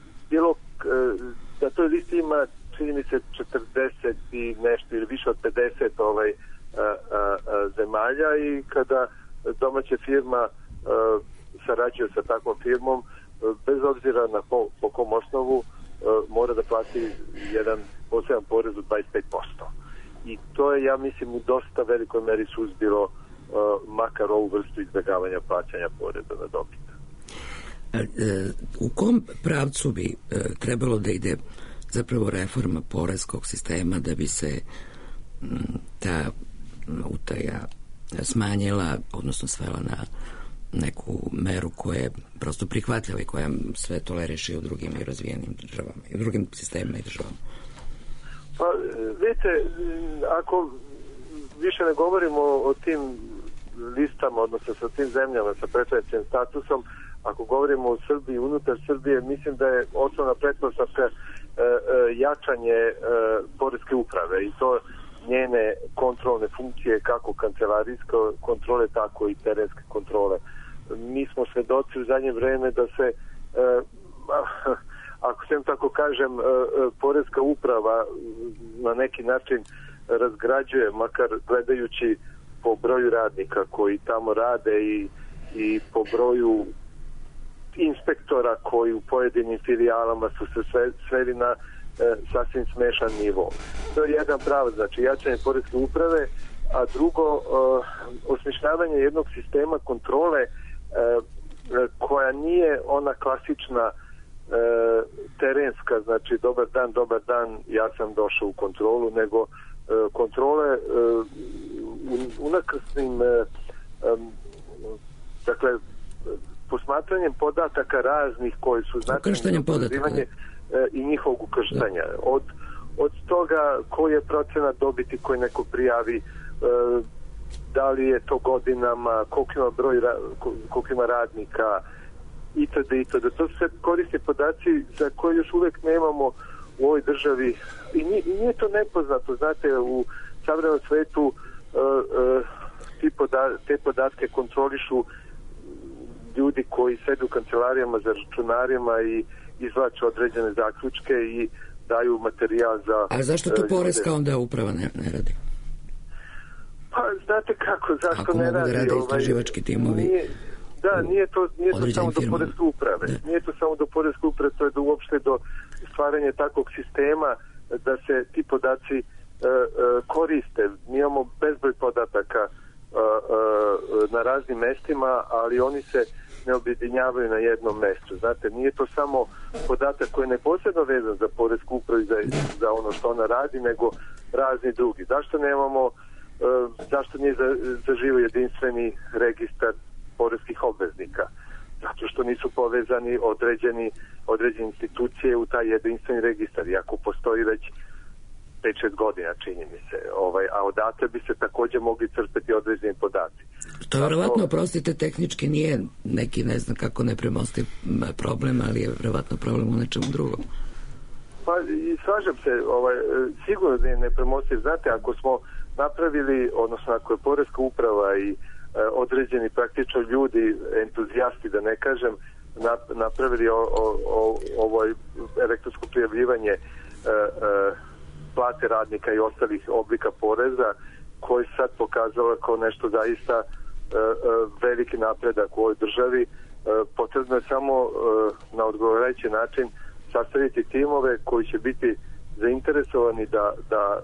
na toj listi ima, čini mi se, 40 i nešto ili više od 50 zemalja, i kada domaća firma sarađuje sa takvom firmom, bez obzira na po kom osnovu, mora da plati jedan poseban porez od 25%. I to je, ja mislim, u dosta velikoj meri suzbilo makar ovu vrstu izbjegavanja plaćanja poreza na dobit. U kom pravcu bi trebalo da ide zapravo reforma poreskog sistema da bi se ta utaja smanjila, odnosno svela na neku meru koja je prosto prihvatljiva i koja sve toleriše u drugim i razvijenim državama i u drugim sistemima i državama? Pa, vidite, ako više ne govorimo o tim listama, odnosno sa tim zemljama sa preferencijalnim statusom, ako govorimo o Srbiji, unutar Srbije, mislim da je osnovna pretpostavka jačanje poreske uprave, i to njene kontrolne funkcije, kako kancelarijske kontrole, tako i terenske kontrole. Mi smo svedoci u zadnje vreme da se, ako sem tako kažem, poreska uprava na neki način razgrađuje, makar gledajući po broju radnika koji tamo rade i po broju inspektora koji u pojedinim filijalama su se sveli na sasvim smešan nivo. To je jedan pravac, znači jačanje poreske uprave, a drugo, osmišljavanje jednog sistema kontrole koja nije ona klasična terenska, znači dobar dan, ja sam došao u kontrolu, nego kontrole unakrsnim, dakle, posmatranjem podataka raznih koji su značajni podataka i njihovog ukrštanja. Od toga koji je procenat dobiti koji neko prijavi, da li je to godinama, koliko ima radnika, itd. To su sve korisni podaci za koje još uvek nemamo u ovoj državi. I nije to nepoznato. Znate, u savremenom svetu te podatke kontrolišu ljudi koji sede u kancelarijama za računarima i izvlače određene zaključke i daju materijal za... A zašto to poreska onda uprava ne radi? Pa, znate kako, zašto ako ne radi? Ako mogu da rade istraživački timovi... Nije to samo do poreske uprave. Nije to samo do poreske uprave, to je uopšte ali oni se ne objedinjavaju na jednom mestu. Znate, nije to samo podatak koji je neposredno vezan za poresku upravu i za ono što ona radi, nego razni drugi. Zašto nije zaživio jedinstveni registar poreskih obveznika? Zato što nisu povezani određene institucije u taj jedinstveni registar, iako postoji već 5-6 godina, čini mi se, a odatle bi se također mogli crpeti određeni podaci. To je verovatno, prostite, tehnički nije neki, ne znam kako, nepremostiv problem, ali je verovatno problem u nečemu drugom. Pa i slažem se, sigurno da je nepremostiv. Znate, ako smo napravili, odnosno ako je poreska uprava i određeni praktično ljudi, entuzijasti da ne kažem, napravili ovo elektronsko prijavljivanje plate radnika i ostalih oblika poreza, koji sad pokazala kao nešto zaista veliki napredak u ovoj državi. Potrebno je samo na odgovarajući način sastaviti timove koji će biti zainteresovani da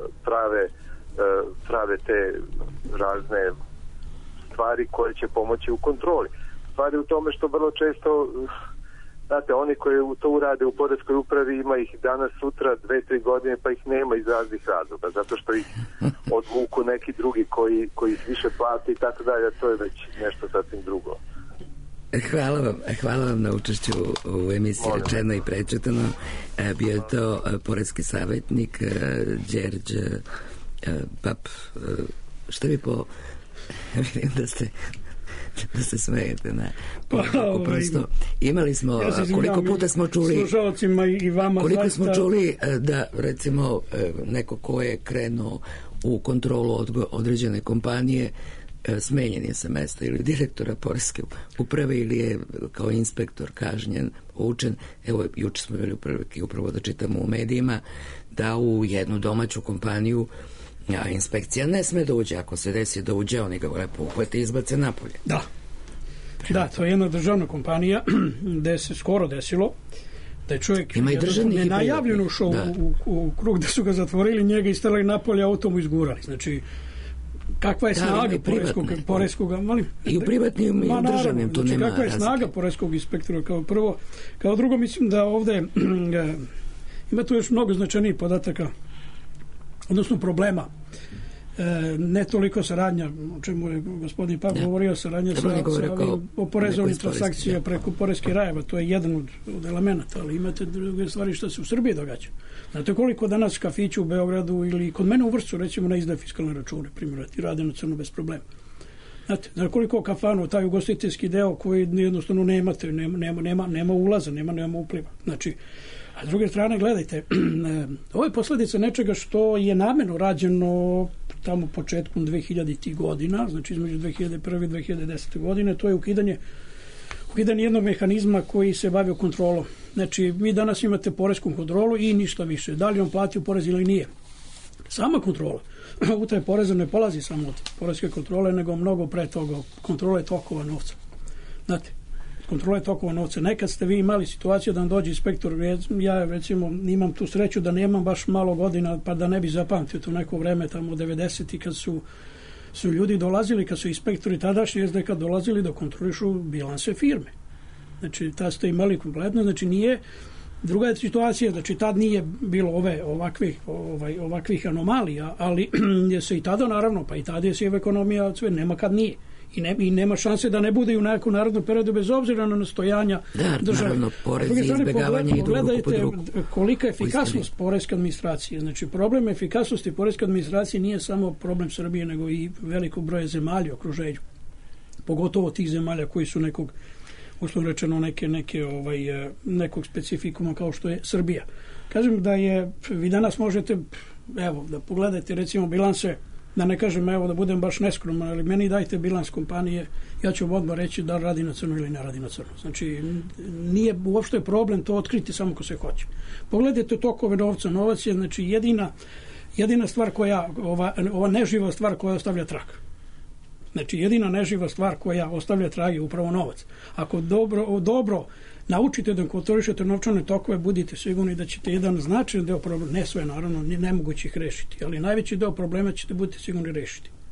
prave te razne stvari koje će pomoći u kontroli. Stvari u tome što vrlo često, znate, oni koji to urade u poreskoj upravi, ima ih danas, sutra, 2-3 godine, pa ih nema iz raznih razloga, zato što ih odvuku neki drugi koji ih više plati i tako dalje, to je već nešto sasvim drugo. Hvala vam na učešću u emisiji Rečeno i prečitano. Bio je to poreski savjetnik Đerđe Pap. Šta bi po... Vidim da se smejete prosto. Imali smo, koliko puta smo čuli slušalcima i vama, koliko zaista... smo čuli da recimo neko ko je krenuo u kontrolu određene kompanije smenjen je sa mesta ili direktora poreske uprave ili je kao inspektor kažnjen, poučen. Evo, juče smo bili upravo da čitamo u medijima da u jednu domaću kompaniju inspekcija ne sme da uđe. Ako se desi da uđe, oni ga lepo uhvate i izbace napolje. Da, to je jedna državna kompanija gde se skoro desilo da je čovjek nenajavljeno ušao u krug, da su ga zatvorili, njega istelali napolje, auto mu izgurali. Znači, kakva je snaga poreskog i u privatnim i u državnim, tu nema kakva je snaga poreskog inspektora kao prvo. Kao drugo, mislim da ovde ima tu još mnogo značajnijih podataka, odnosno problema. Ne toliko saradnja, o čemu je gospodin Pap govorio, saradnja sa oporezovanim transakcija preko poreskih rajeva, to je jedan od elemenata, ali imate druge stvari što se u Srbiji događa. Znate koliko danas kafići u Beogradu ili kod mene u Vršcu, recimo, ne izdaje fiskalne račune, primjer, i rade na crno bez problema. Znate koliko kafanu, taj ugostiteljski deo koji jednostavno nemate, nema ulaza, nema upliva. Znači, a s druge strane, gledajte, ovo je posljedica nečega što je namjerno rađeno tamo početkom 2000. godina, znači između 2001. i 2010. godine, to je ukidanje jednog mehanizma koji se bavio kontrolom. Znači, vi danas imate poresku kontrolu i ništa više. Da li on platio porez ili nije? Sama kontrola. Utaja poreza ne polazi samo od poreske kontrole, nego mnogo pre toga kontrole tokova novca. Znate, kontrole tokova novca. Nekad ste vi imali situaciju da vam dođe inspektor, ja recimo imam tu sreću da nemam baš malo godina, pa da ne bi zapamtio to neko vreme tamo u 90. kad su ljudi dolazili, kad su inspektori tadašnji SDK dolazili da kontrolišu bilanse firme. Znači, tad ste imali kompletno, znači nije, druga je situacija, znači tad nije bilo ovakvih anomalija, ali je se i tada naravno, pa i tada je siva ekonomija, sve, nema kad nije. I nema šanse da ne bude i u nekom narodnom periodu bez obzira na nastojanja države. Naravno, porez i izbjegavanje i drugo po drugu. Kolika je efikasnost poreske administracije. Znači, problem efikasnosti poreske administracije nije samo problem Srbije, nego i velikog broja zemalja u okruženju. Pogotovo tih zemalja koji su nekog, uslovno rečeno, nekog specifikuma kao što je Srbija. Kažem da je, vi danas možete, evo, da pogledate recimo bilanse, da ne kažem, evo, da budem baš neskroman, ali meni dajte bilans kompanije, ja ću odmah reći da radi na crno ili ne radi na crno. Znači, nije uopšte problem to otkriti samo ko se hoće. Pogledajte tokove novca. Novac je, znači, jedina stvar koja, ova neživa stvar koja ostavlja trag. Znači, jedina neživa stvar koja ostavlja trag je upravo novac. Ako dobro naučite da kontrolišete novčane tokove, budite sigurni da ćete jedan značajan deo problema, ne sve naravno, nemoguće ih rešiti, ali najveći deo problema ćete budite sigurni rešiti.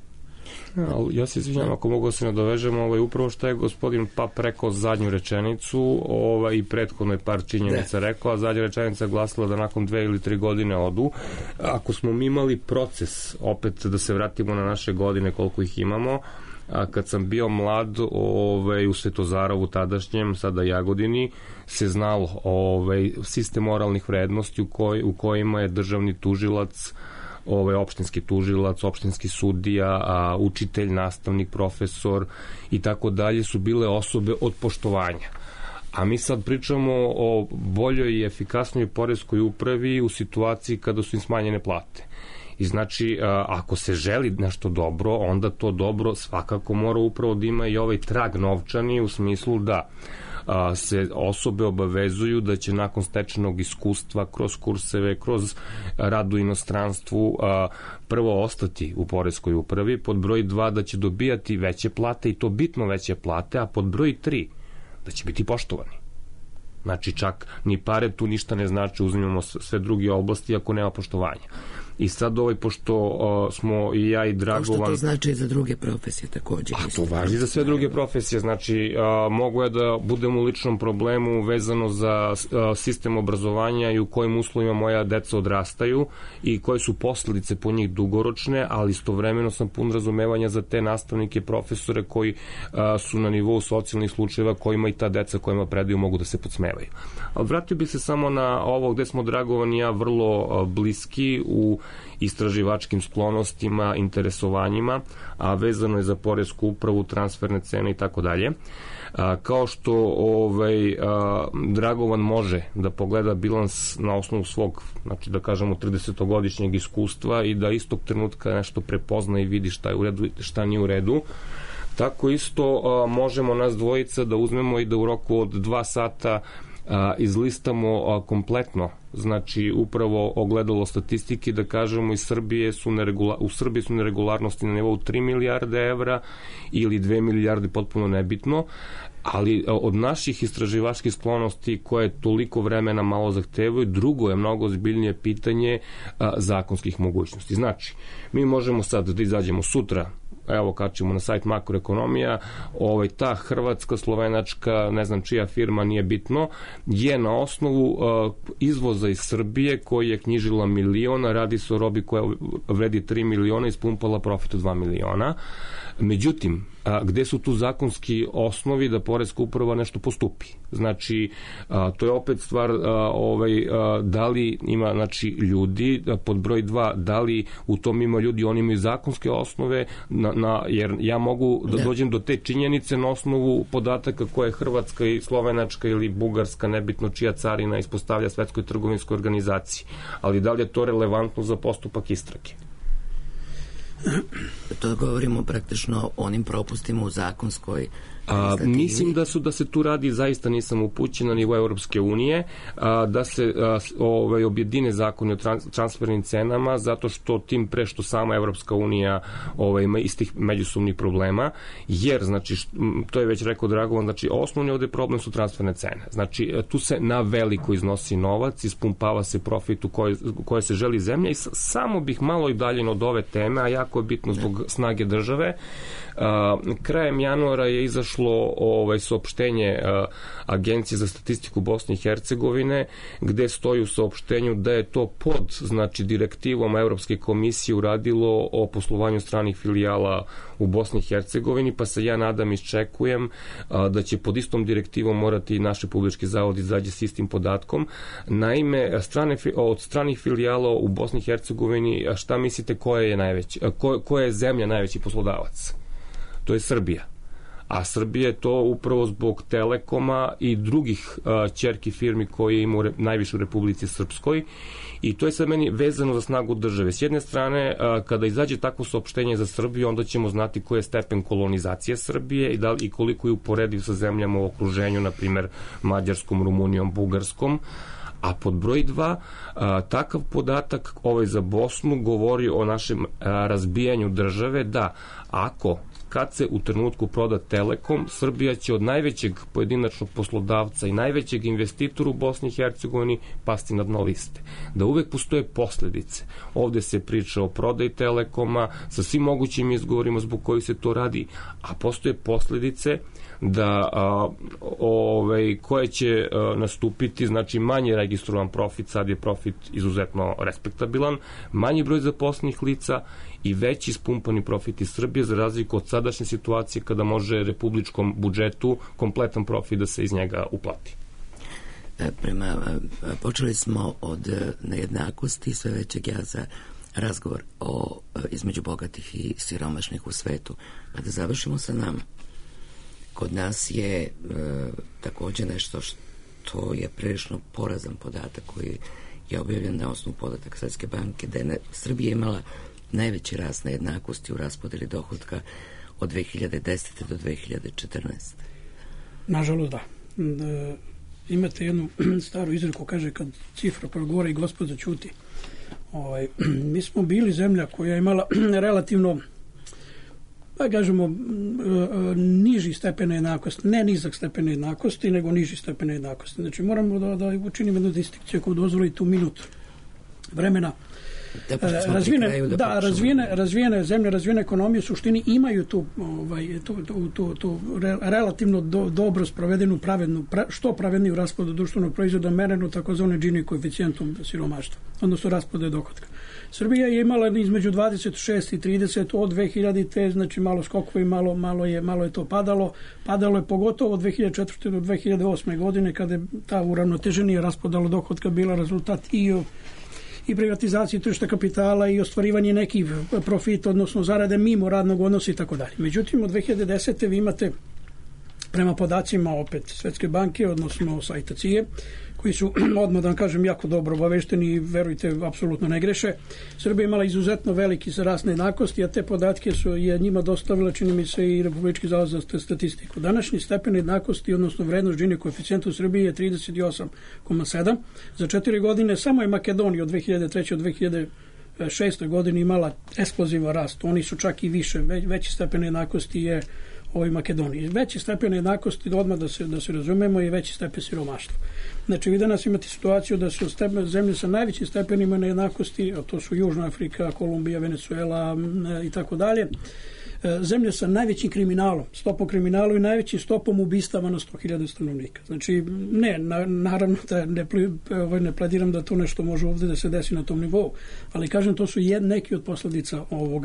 Ja se izvinjam ako mogu se nadovežem, upravo što je gospodin Pap rekao zadnju rečenicu i prethodno je par činjenica rekao, a zadnja rečenica glasila da nakon 2 ili 3 godine odu. Ako smo mi imali proces, opet da se vratimo na naše godine koliko ih imamo, kad sam bio mlad u Svetozarovu tadašnjem, sada Jagodini, se znalo sistem moralnih vrednosti u kojima je državni tužilac, opštinski tužilac, opštinski sudija, učitelj, nastavnik, profesor i tako dalje su bile osobe od poštovanja. A mi sad pričamo o boljoj i efikasnoj poreskoj upravi u situaciji kada su im smanjene plate. I znači, ako se želi nešto dobro, onda to dobro svakako mora upravo da ima i ovaj trag novčani u smislu da se osobe obavezuju da će nakon stečenog iskustva, kroz kurseve, kroz rad u inostranstvu, prvo ostati u poreskoj upravi, pod broj 2 da će dobijati veće plate i to bitno veće plate, a pod broj 3 da će biti poštovani. Znači, čak ni pare tu ništa ne znači, uzmemo sve druge oblasti ako nema poštovanja. I sad pošto smo i ja i Dragovan... Što to znači za druge profesije također? A to važi za sve druge profesije. Znači, mogu je da budem u ličnom problemu vezano za sistem obrazovanja i u kojim uslovima moja deca odrastaju i koje su posledice po njih dugoročne, ali istovremeno sam pun razumevanja za te nastavnike, profesore koji su na nivou socijalnih slučajeva kojima i ta deca kojima predaju mogu da se podsmevaju. Ali vratio bih se samo na ovo gde smo Dragovan i ja vrlo bliski u istraživačkim sklonostima, interesovanjima, a vezano je za poresku upravu, transferne cene i tako dalje. Kao što Dragovan može da pogleda bilans na osnovu svog, znači da kažemo 30-godišnjeg iskustva i da istog trenutka nešto prepozna i vidi šta je u redu, šta nije u redu, tako isto možemo nas dvojica da uzmemo i da u roku od 2 sata izlistamo kompletno, znači upravo ogledalo statistike, da kažemo u Srbiji su neregularnosti na nivou 3 milijarde evra ili 2 milijarde, potpuno nebitno, ali od naših istraživačkih sklonosti koje toliko vremena malo zahtevaju, drugo je mnogo ozbiljnije pitanje zakonskih mogućnosti. Znači, mi možemo sad da izađemo sutra, evo kačimo na sajt Makroekonomija, ta hrvatska, slovenačka, ne znam čija firma, nije bitno, je na osnovu izvoza iz Srbije koji je knjižila miliona, radi se o robi koja vredi 3 miliona i ispumpala profit od 2 miliona. Međutim, gde su tu zakonski osnovi da poreska uprava nešto postupi? Znači, to je opet stvar da li ima ljudi, pod broj 2, da li u tom ima ljudi, oni imaju zakonske osnove, jer ja mogu da dođem do te činjenice na osnovu podataka koje Hrvatska i Slovenačka ili Bugarska, nebitno čija carina, ispostavlja Svetskoj trgovinskoj organizaciji. Ali da li je to relevantno za postupak istrage? To govorimo praktično o onim propustima u zakonskoj Mislim da se tu radi, zaista nisam upućen na nivo Evropske unije, da se objedine zakoni o transfernim cenama, zato što tim pre što sama Evropska unija ima istih međusobnih problema, jer, znači, to je već rekao Dragovan, znači, osnovni ovde problem su transferne cene. Znači, tu se na veliko iznosi novac, ispumpava se profit u koje se želi zemlja i samo bih malo i dalje od ove teme, a jako je bitno zbog snage države. Krajem januara je izašlo saopštenje Agencije za statistiku Bosne i Hercegovine, gde stoji u saopštenju da je to pod, znači, direktivom Evropske komisije uradilo o poslovanju stranih filijala u Bosni i Hercegovini, pa se ja nadam i iščekujem da će pod istom direktivom morati i naš Republički zavod izađe s istim podatkom. Naime, od stranih filijala u Bosni i Hercegovini, šta mislite koja je zemlja najveći poslodavac? To je Srbija. A Srbija je to upravo zbog Telekoma i drugih ćerki firmi koje imaju najviše u Republici Srpskoj, i to je sad meni vezano za snagu države. S jedne strane, kada izađe takvo saopštenje za Srbiju, onda ćemo znati koji je stepen kolonizacije Srbije i koliko je uporediv sa zemljama u okruženju, na primer Mađarskom, Rumunijom, Bugarskom. A pod broj 2, takav podatak za Bosnu govori o našem razbijanju države, da ako kad se u trenutku proda Telekom, Srbija će od najvećeg pojedinačnog poslodavca i najvećeg investitora u Bosni i Hercegovini pasti na dno liste. Da uvek postoje posledice. Ovde se priča o prodaji Telekoma sa svim mogućim izgovorima zbog kojih se to radi, a postoje posledice da koje će nastupiti, znači manje registrovan profit, sad je profit izuzetno respektabilan, manji broj zaposlenih lica i veći ispumpani profit iz Srbije, za razliku od sadašnje situacije kada može republičkom budžetu kompletan profit da se iz njega uplati. Počeli smo od nejednakosti, sve većeg jaza, razgovor između bogatih i siromašnih u svetu. Pa da završimo sa nama. Kod nas je također nešto što je prilično porazan podatak koji je objavljen na osnovu podataka Svetske banke, da je Srbija imala najveći rast nejednakosti u raspodeli dohotka od 2010. do 2014. Nažalost, da. Imate jednu staru izreku, kaže kad cifra progovori, Gospod zaćuti. Mi smo bili zemlja koja je imala relativno, pa kažemo, niži stepen jednakosti, ne nizak stepen jednakosti, nego niži stepen jednakosti. Znači moramo da učinimo jednu distinkciju koju dozvoli tu minut vremena. Razvijene zemlje, razvijene ekonomije u suštini imaju tu relativno dobro sprovedenu što pravedniju raspodu društvenog proizvoda merenu takozvane Gini koeficijentom siromaštva, odnosno raspode dohotka. Srbija je imala između 26 i 30 od 2000, znači malo skokova i malo je to padalo. Padalo je pogotovo od 2004. do 2008. godine kada je ta uravnoteženija raspodala dohotka bila rezultat i privatizacije tržišta kapitala i ostvarivanje nekih profita, odnosno zarade mimo radnog odnosa i tako dalje. Međutim, od 2010. vi imate prema podacima opet Svetske banke, odnosno sajta CIA, koji su, odmah da vam kažem, jako dobro obavešteni i verujte, apsolutno ne greše. Srbija imala izuzetno veliki rast nejednakosti, a te podatke je njima dostavila, čini mi se, i Republički zavod za statistiku. Današnji stepen jednakosti, odnosno vrednost Gini koeficijenta u Srbiji je 38,7. Za 4 godine samo je Makedonija od 2003. do 2006. godine imala eksplozivan rast. Oni su čak i više. Veći stepen jednakosti je ovoj Makedoniji. Veći stepen jednakosti, odmah da se razumemo, je veći stepen siromaštva. Znači, vi danas imate situaciju da su zemlje sa najvećim stepenima nejednakosti, a to su Južna Afrika, Kolumbija, Venezuela i tako dalje, zemlje sa najvećim kriminalom, stopom kriminalu i najvećim stopom ubistava na 100.000 stanovnika. Znači, naravno da ne plediram da to nešto može ovdje da se desi na tom nivou, ali kažem, to su neki od posledica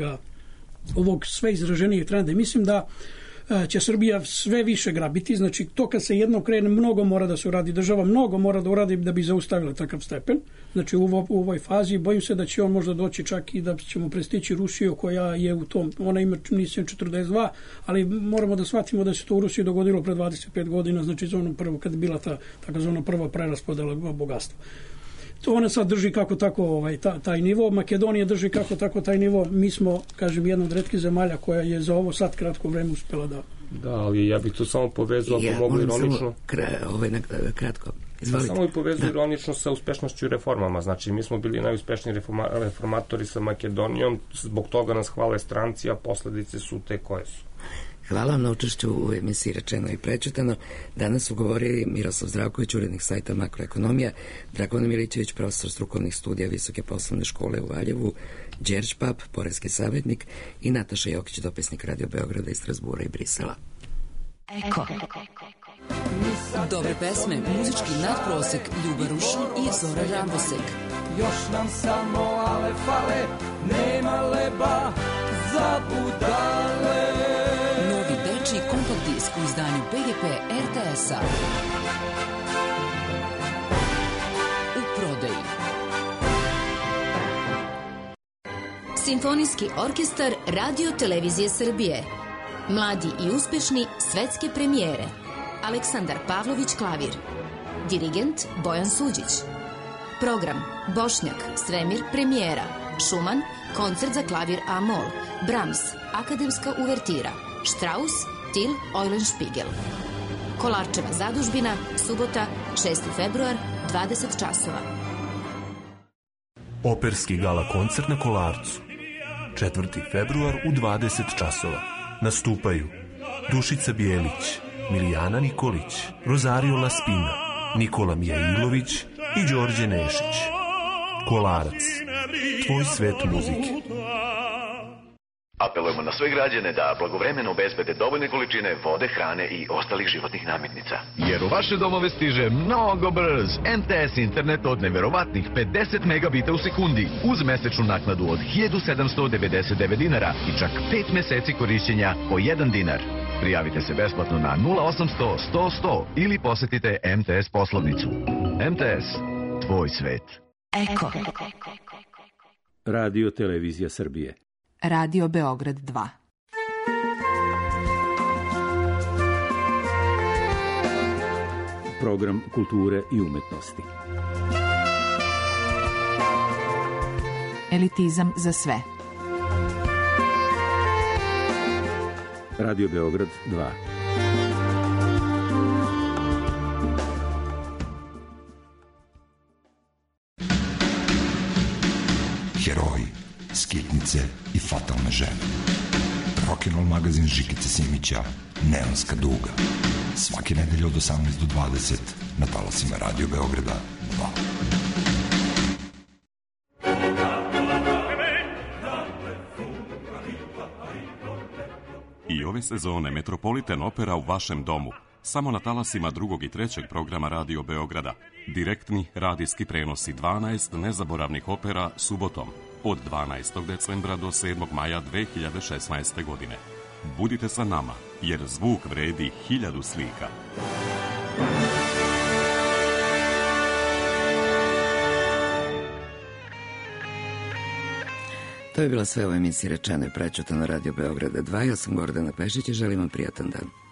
ovog sve izraženijeg trenda. I mislim da će Srbija sve više grabiti, znači to kad se jedno krene, mnogo mora da se uradi, država mnogo mora da uradi da bi zaustavila takav stepen. Znači u ovoj fazi bojim se da će on možda doći čak i da ćemo prestići Rusiju koja je u tom, ona ima mislim 42, ali moramo da shvatimo da se to u Rusiji dogodilo pre 25 godina, znači za ono prvo kad je bila ta takozvana prva preraspodela bogatstva. To ona sad drži kako tako taj nivo, Makedonija drži kako tako taj nivo, mi smo, kažem, jedna od retkih zemalja koja je za ovo sad kratko vreme uspela da... Da, ali ja bih to samo povezao, ako mogu ironično... Kratko. Samo bih povezao ironično sa uspešnošću i reformama. Znači, mi smo bili najuspešniji reformatori sa Makedonijom, zbog toga nas hvale stranci, a posledice su te koje su. Hvala vam na učešću u emisiji Rečeno i prečitano. Danas su govorili Miroslav Zdravković, urednik sajta Makroekonomija, Dragan Milićević, profesor strukovnih studija Visoke poslovne škole u Valjevu, Đerđ Pap, poreski savjetnik, i Nataša Jokić, dopisnik Radio Beograda iz Strasbura i Brisela. Eko. Dobre pesme, muzički nadprosek, Ljuba Rušin i Zora Rambosek. Još nam samo ale fale, nema leba za budale. Novi dečiji kompakt disk u izdanju BGP RTS-a. U prodaji. Simfonijski orkestar Radio Televizije Srbije. Mladi i uspešni svetske premijere. Aleksandar Pavlović klavir. Dirigent Bojan Suđić. Program Bošnjak, Svemir premijera. Šuman, koncert za klavir A-mol. Brahms, akademska uvertira. Strauss, Till Eulenspiegel. Kolarčeva zadužbina, subota, 6. februar, 20 časova. Operski gala koncert na Kolarcu. 4. februar u 20 časova. nastupaju Dušica Bijelić, Milijana Nikolić, Rosario Laspina, Nikola Mijailović i Đorđe Nešić. Kolarac, tvoj svet muzike. Apelujemo na sve građane da blagovremeno obezbede dovoljne količine vode, hrane i ostalih životnih namirnica. Jer u vaše domove stiže mnogo brz MTS internet od neverovatnih 50 megabita u sekundi uz mesečnu naknadu od 1799 dinara i čak 5 meseci korišćenja po 1 dinar. Prijavite se besplatno na 0800 100 100 ili posetite MTS poslovnicu. MTS, tvoj svet. Eko. Radio Televizija Srbije. Radio Beograd 2. Program kulture i umetnosti. Elitizam za sve. Radio Beograd 2. Heroji, skitnice i fatalne žene. Rock'n'roll magazin Žikice Simića, Neonska duga. Svake nedelje od 18 do 20 na talasima Radio Beograda 2. I ove sezone Metropolitan Opera u vašem domu. Samo na talasima 2. i 3. programa Radio Beograda. Direktni radijski prenosi 12 nezaboravnih opera subotom od 12. decembra do 7. maja 2016. godine. Budite sa nama, jer zvuk vredi 1000 slika. To je bila sve u emisiji Rečeno i prećutano na Radio Beograda 2. Ja sam Gordana Pešić i želim vam prijatan dan.